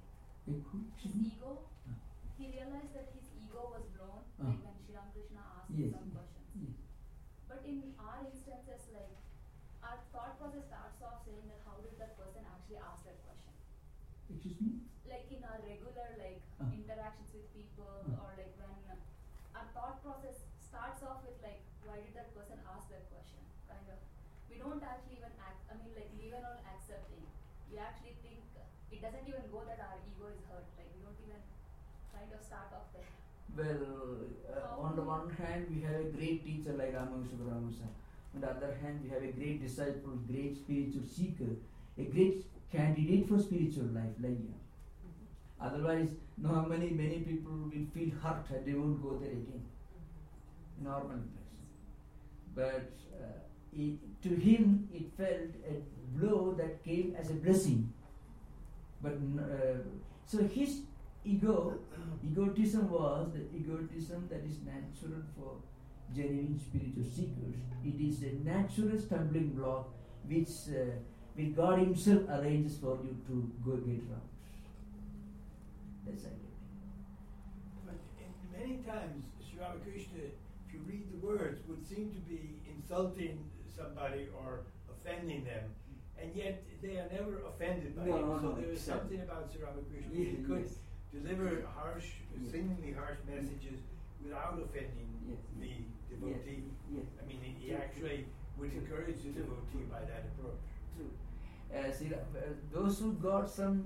His ego, he realized that his ego was blown, like when Sri Ramakrishna asked him some questions. Yes. But in our instances, like our thought process starts off saying that how did that person actually ask that question? Excuse me? Like in our regular interactions with people, or like when our thought process starts off with like, why did that person ask that question? Kind of, we don't actually even leave it all accepting. We actually think it doesn't even go that our ego is hurt. Like we don't even kind of start off there. Well, on the one hand, we have a great teacher like Ramakrishna Paramahansa. On the other hand, we have a great disciple, great spiritual seeker, a great candidate for spiritual life like Yam. Otherwise, normally many people will feel hurt and they won't go there again. Normal person. But to him, it felt a blow that came as a blessing. But so his egotism was the egotism that is natural for genuine spiritual seekers. It is a natural stumbling block which God Himself arranges for you to go get around. That's it. But many times, Sri Ramakrishna, if you read the words, would seem to be insulting somebody or offending them, and yet they are never offended by him. So there is something about Sri Ramakrishna. He could deliver harsh, seemingly harsh messages without offending the devotee. I mean, he actually would encourage the devotee by that approach. True. Those who got some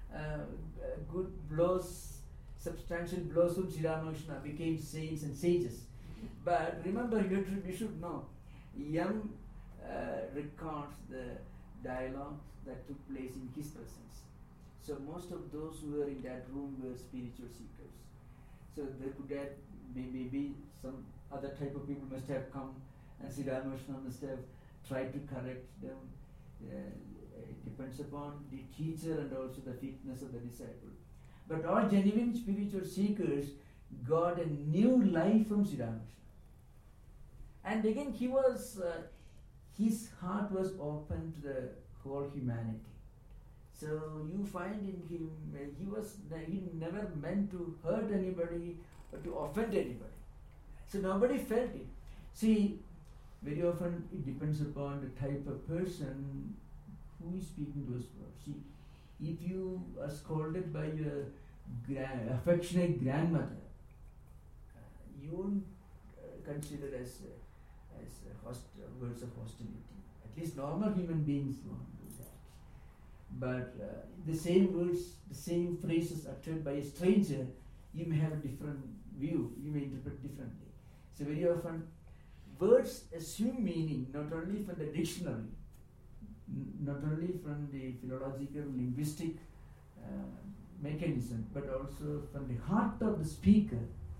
good blows, substantial blows from Sri Ramakrishna became saints and sages. But remember, you should know, Yam records the dialogue that took place in his presence. So most of those who were in that room were spiritual seekers. So there could have maybe some other type of people must have come, and Sri Ramakrishna must have tried to correct them. It depends upon the teacher and also the fitness of the disciple. But all genuine spiritual seekers got a new life from Sri Ramakrishna. And again, his heart was open to the whole humanity. So you find in him, he never meant to hurt anybody or to offend anybody. So nobody felt it. See, very often it depends upon the type of person who is speaking those words. See, if you are scolded by your affectionate grandmother, you won't consider as words of hostility. At least normal human beings won't do that. But the same words, the same phrases uttered by a stranger, you may have a different view, you may interpret differently. So very often, words assume meaning not only from the dictionary, not only from the philological, linguistic mechanism, but also from the heart of the speaker,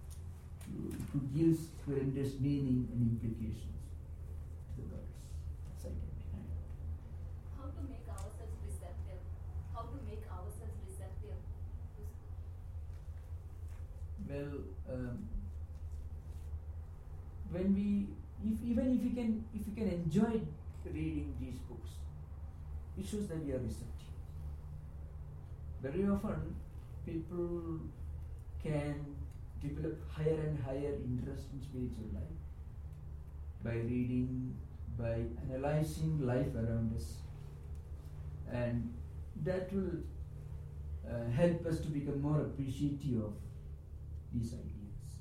who gives horrendous meaning and implications to the words. That's idea behind it. How to make ourselves receptive? How to make ourselves receptive? Well, when if you can enjoy reading these books, it shows that we are receptive. Very often, people can develop higher and higher interest in spiritual life by reading, by analyzing life around us, and that will help us to become more appreciative of these ideas.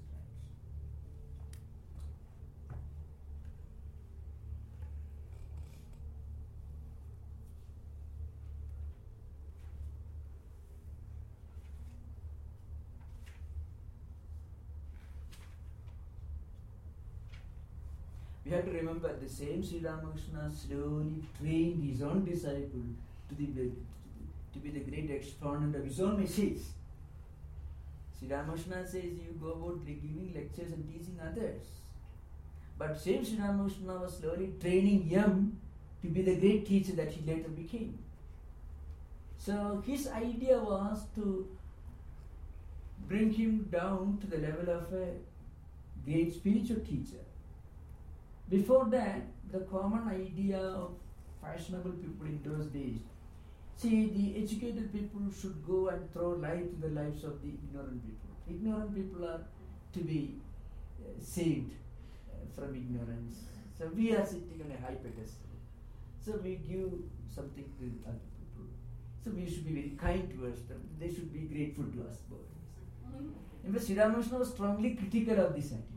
We have to remember the same Sri Ramakrishna slowly trained his own disciple to be the great exponent of his own message. Sri Ramakrishna says you go about giving lectures and teaching others. But same Sri Ramakrishna was slowly training him to be the great teacher that he later became. So his idea was to bring him down to the level of a great spiritual teacher. Before that, the common idea of fashionable people in those days, see, the educated people should go and throw light in the lives of the ignorant people. Ignorant people are to be saved from ignorance. So we are sitting on a high pedestal. So we give something to other people. So we should be very kind towards them. They should be grateful to us both. In fact, Sri Ramakrishna was strongly critical of this attitude.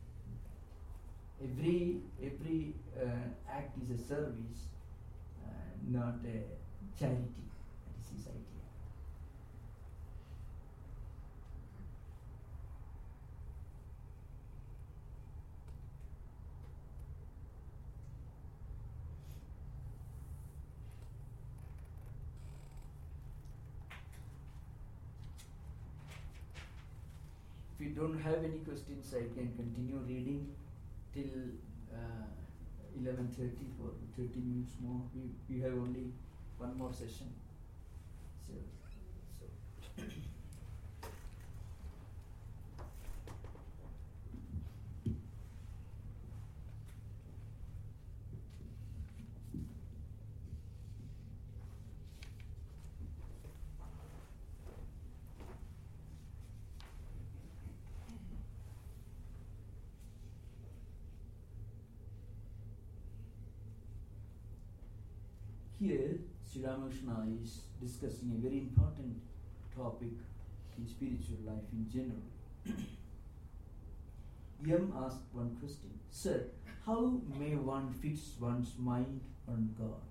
Every act is a service, not a charity. That is his idea. If you don't have any questions, I can continue reading till 11:30 for 30 minutes more. We have only one more session. So. Here, Sri Ramakrishna is discussing a very important topic in spiritual life in general. Yam asked one question, Sir, how may one fix one's mind on God?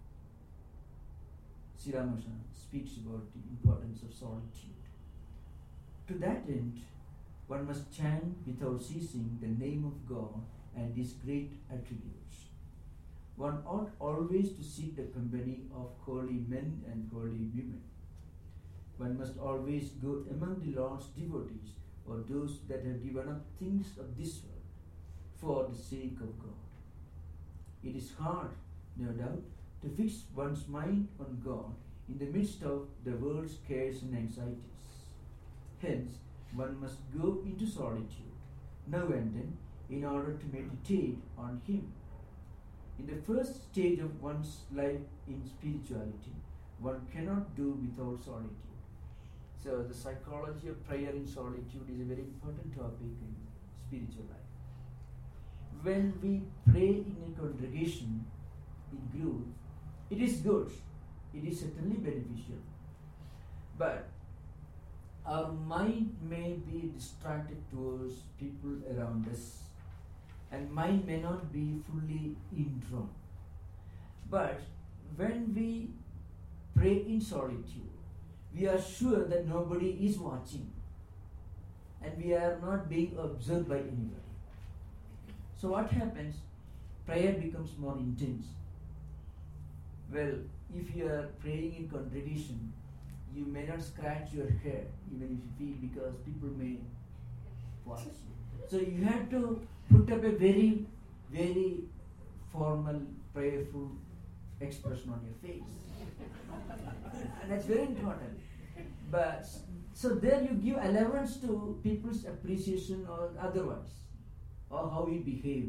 Sri Ramakrishna speaks about the importance of solitude. To that end, one must chant without ceasing the name of God and His great attributes. One ought always to seek the company of holy men and holy women. One must always go among the Lord's devotees or those that have given up things of this world for the sake of God. It is hard, no doubt, to fix one's mind on God in the midst of the world's cares and anxieties. Hence, one must go into solitude now and then in order to meditate on Him. In the first stage of one's life in spirituality, one cannot do without solitude. So the psychology of prayer in solitude is a very important topic in spiritual life. When we pray in a congregation, in group, it is good. It is certainly beneficial. But our mind may be distracted towards people around us, and mind may not be fully indrawn. But when we pray in solitude, we are sure that nobody is watching, and we are not being observed by anybody. So what happens? Prayer becomes more intense. Well, if you are praying in congregation, you may not scratch your head, even if you feel, because people may watch you. So you have to put up a very, very formal, prayerful expression on your face. And that's very important. But so there you give allowance to people's appreciation or otherwise, or how we behave,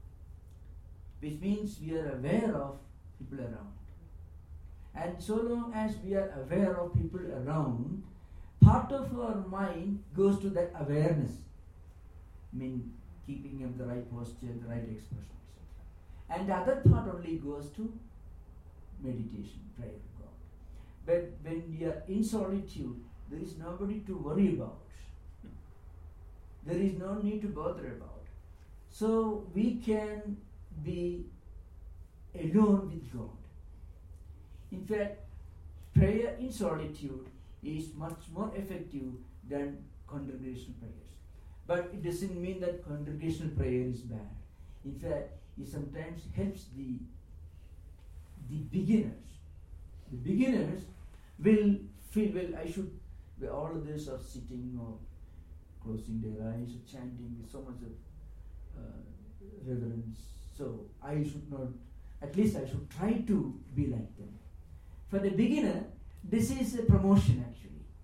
which means we are aware of people around. And so long as we are aware of people around, part of our mind goes to that awareness. I mean, keeping up the right posture, the right expression, etc. And the other part only goes to meditation, prayer to God. But when we are in solitude, there is nobody to worry about. There is no need to bother about. So we can be alone with God. In fact, prayer in solitude is much more effective than congregational prayers. But it doesn't mean that congregational prayer is bad. In fact, it sometimes helps the beginners. The beginners will feel, well, I should, all others are sitting or closing their eyes or chanting with so much of reverence. So I should not, at least I should try to be like them. For the beginner, this is a promotion actually.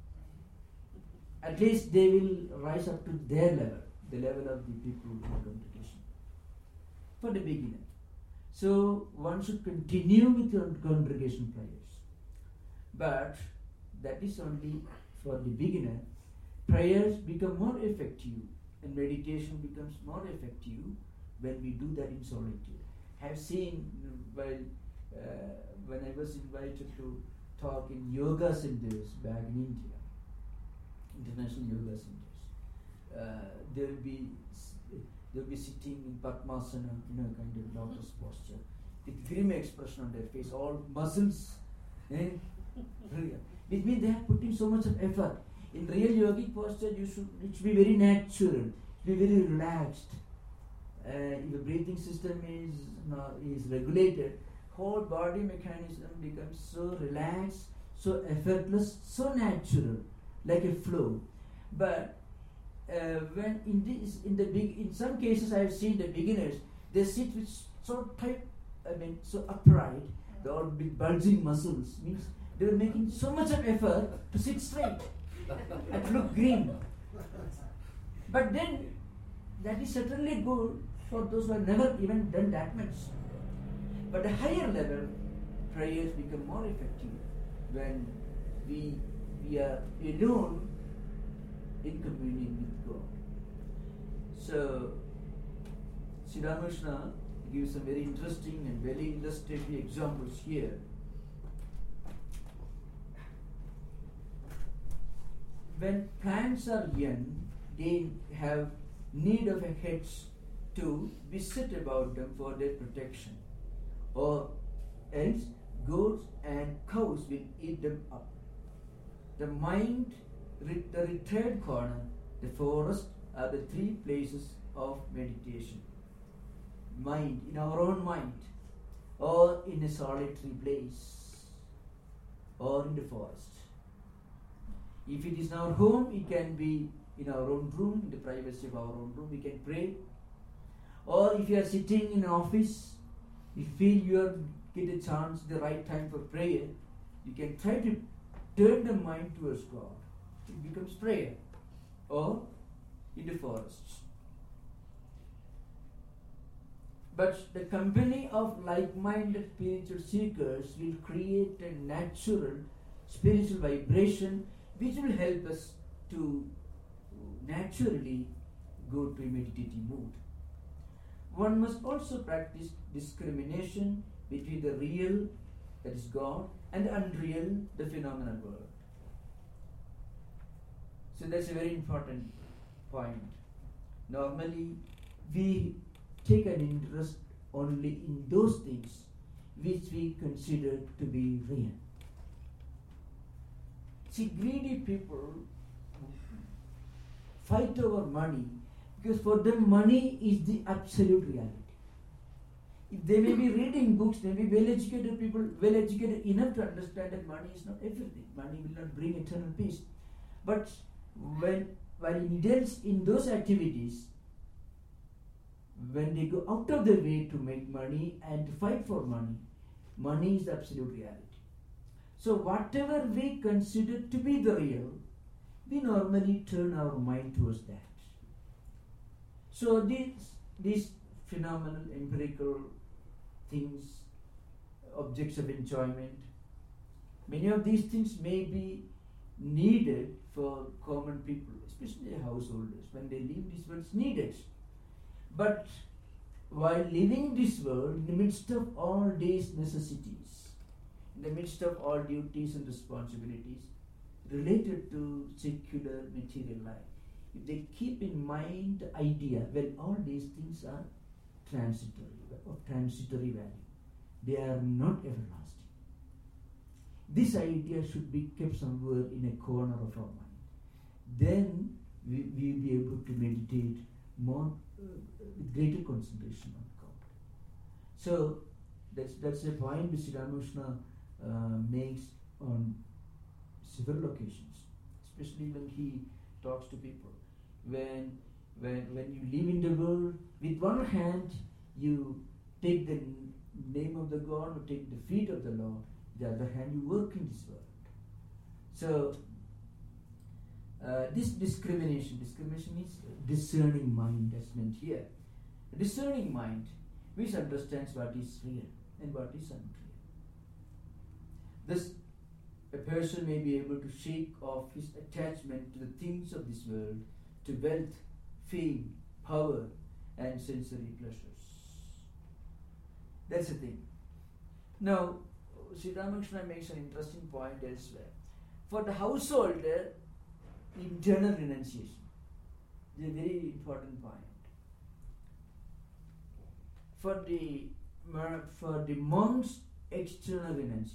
At least they will rise up to their level, the level of the people in the congregation. For the beginner. So one should continue with congregation prayers. But that is only for the beginner. Prayers become more effective and meditation becomes more effective when we do that in solitude. I have seen when I was invited to talk in yoga centers back in India, international yoga centers, they will be sitting in Padmasana, kind of lotus posture, with grim expression on their face, all muscles. Which means they are putting so much of effort. In real yogic posture, it should be very natural, be very relaxed. If the breathing system is regulated, whole body mechanism becomes so relaxed, so effortless, so natural, like a flow. But when in some cases I have seen the beginners, they sit with so tight, so upright, the all big bulging muscles, means they were making so much of effort to sit straight and look green. But then that is certainly good for those who have never even done that much. But a higher level, prayers become more effective when we are alone in communion with God. So, Sri Ramakrishna gives some very interesting and very illustrative examples here. When plants are young, they have need of a hedge to be set about them for their protection, or else goats and cows will eat them up. The mind, the retired corner, the forest are the three places of meditation. Mind, in our own mind, or in a solitary place, or in the forest. If it is in our home, it can be in our own room, in the privacy of our own room, we can pray. Or if you are sitting in an office, you feel you get a chance, the right time for prayer, you can try to turn the mind towards God. It becomes prayer. Or in the forests. But the company of like-minded spiritual seekers will create a natural spiritual vibration which will help us to naturally go to a meditative mood. One must also practice discrimination between the real, that is God, and the unreal, the phenomenal world. So that's a very important point. Normally, we take an interest only in those things which we consider to be real. See, greedy people fight over money because for them money is the absolute reality. If they may be reading books, they may be well-educated people, well-educated enough to understand that money is not everything. Money will not bring eternal peace. But while indulged in those activities, when they go out of their way to make money and to fight for money, money is the absolute reality. So whatever we consider to be the real, we normally turn our mind towards that. So these phenomenal, empirical things, objects of enjoyment, many of these things may be needed for common people, especially householders. When they leave this world, it's needed. But while living this world, in the midst of all these necessities, in in the midst of all duties and responsibilities related to secular material life, if they keep in mind the idea, well, all these things are transitory, of transitory value, they are not everlasting. This idea should be kept somewhere in a corner of our mind. Then we will be able to meditate more with greater concentration on God. So that's a point which Sri Ramakrishna makes on several occasions, especially when he talks to people. When you live in the world, with one hand you take the name of the God or take the feet of the Lord, the other hand you work in this world. So this discrimination is discerning mind as meant here. A discerning mind which understands what is real and what is unreal. Thus, a person may be able to shake off his attachment to the things of this world, to wealth, fame, power, and sensory pleasures. That's the thing. Now, Sri Ramakrishna makes an interesting point elsewhere. For the householder, internal renunciation is a very important point. For the monks, external renunciation.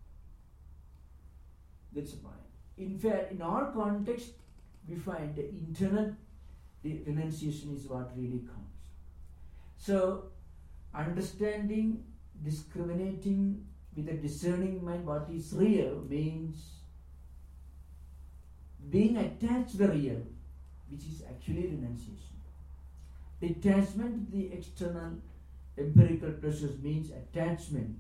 That's the point. In fact, in our context, we find the internal renunciation is what really counts. So, understanding, discriminating with a discerning mind what is real means being attached to the real, which is actually renunciation. Detachment to the external empirical pleasures means attachment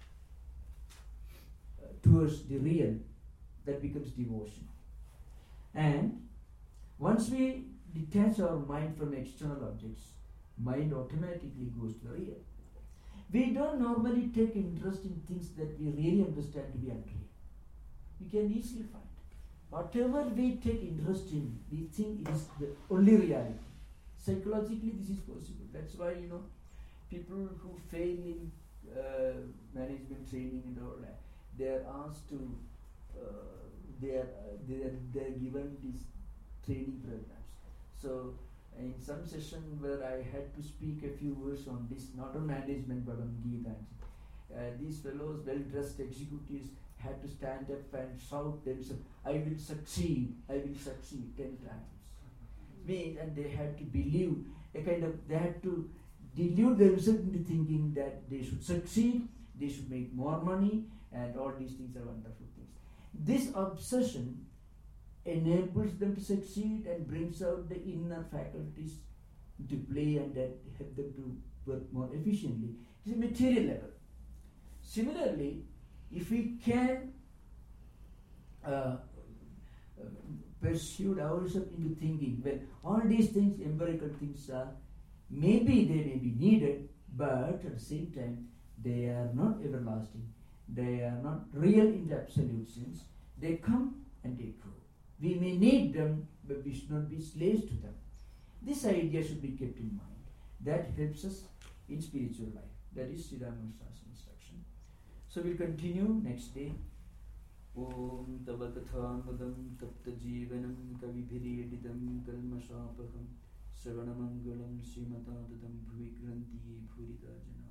towards the real. That becomes devotion. And once we detach our mind from external objects, mind automatically goes to the real. We don't normally take interest in things that we really understand to be unreal. We can easily find. Whatever we take interest in, we think it is the only reality. Psychologically, this is possible. That's why, people who fail in management training and all that, they are asked to, they are given these training programs. So, in some session where I had to speak a few words on this, not on management but on Gita, these fellows, well-dressed executives, had to stand up and shout themselves, I will succeed 10 times. And they had to believe, they had to delude themselves into thinking that they should succeed, they should make more money, and all these things are wonderful things. This obsession enables them to succeed and brings out the inner faculties to play and that help them to work more efficiently. It's a material level. Similarly, if we can pursue ourselves into thinking, well, all these things, empirical things are, maybe they may be needed, but at the same time, they are not everlasting. They are not real in the absolute sense. They come and they go. We may need them, but we should not be slaves to them. This idea should be kept in mind. That helps us in spiritual life. That is Sri Ramakrishna's instruction. So we'll continue next day. Om Tava Kathamudam Tapta Jivanam Kavibhiriyadidam Kalmashapaham Sravanamangalam Srimata Tatam Bhuvi Granthi Bhurita Jana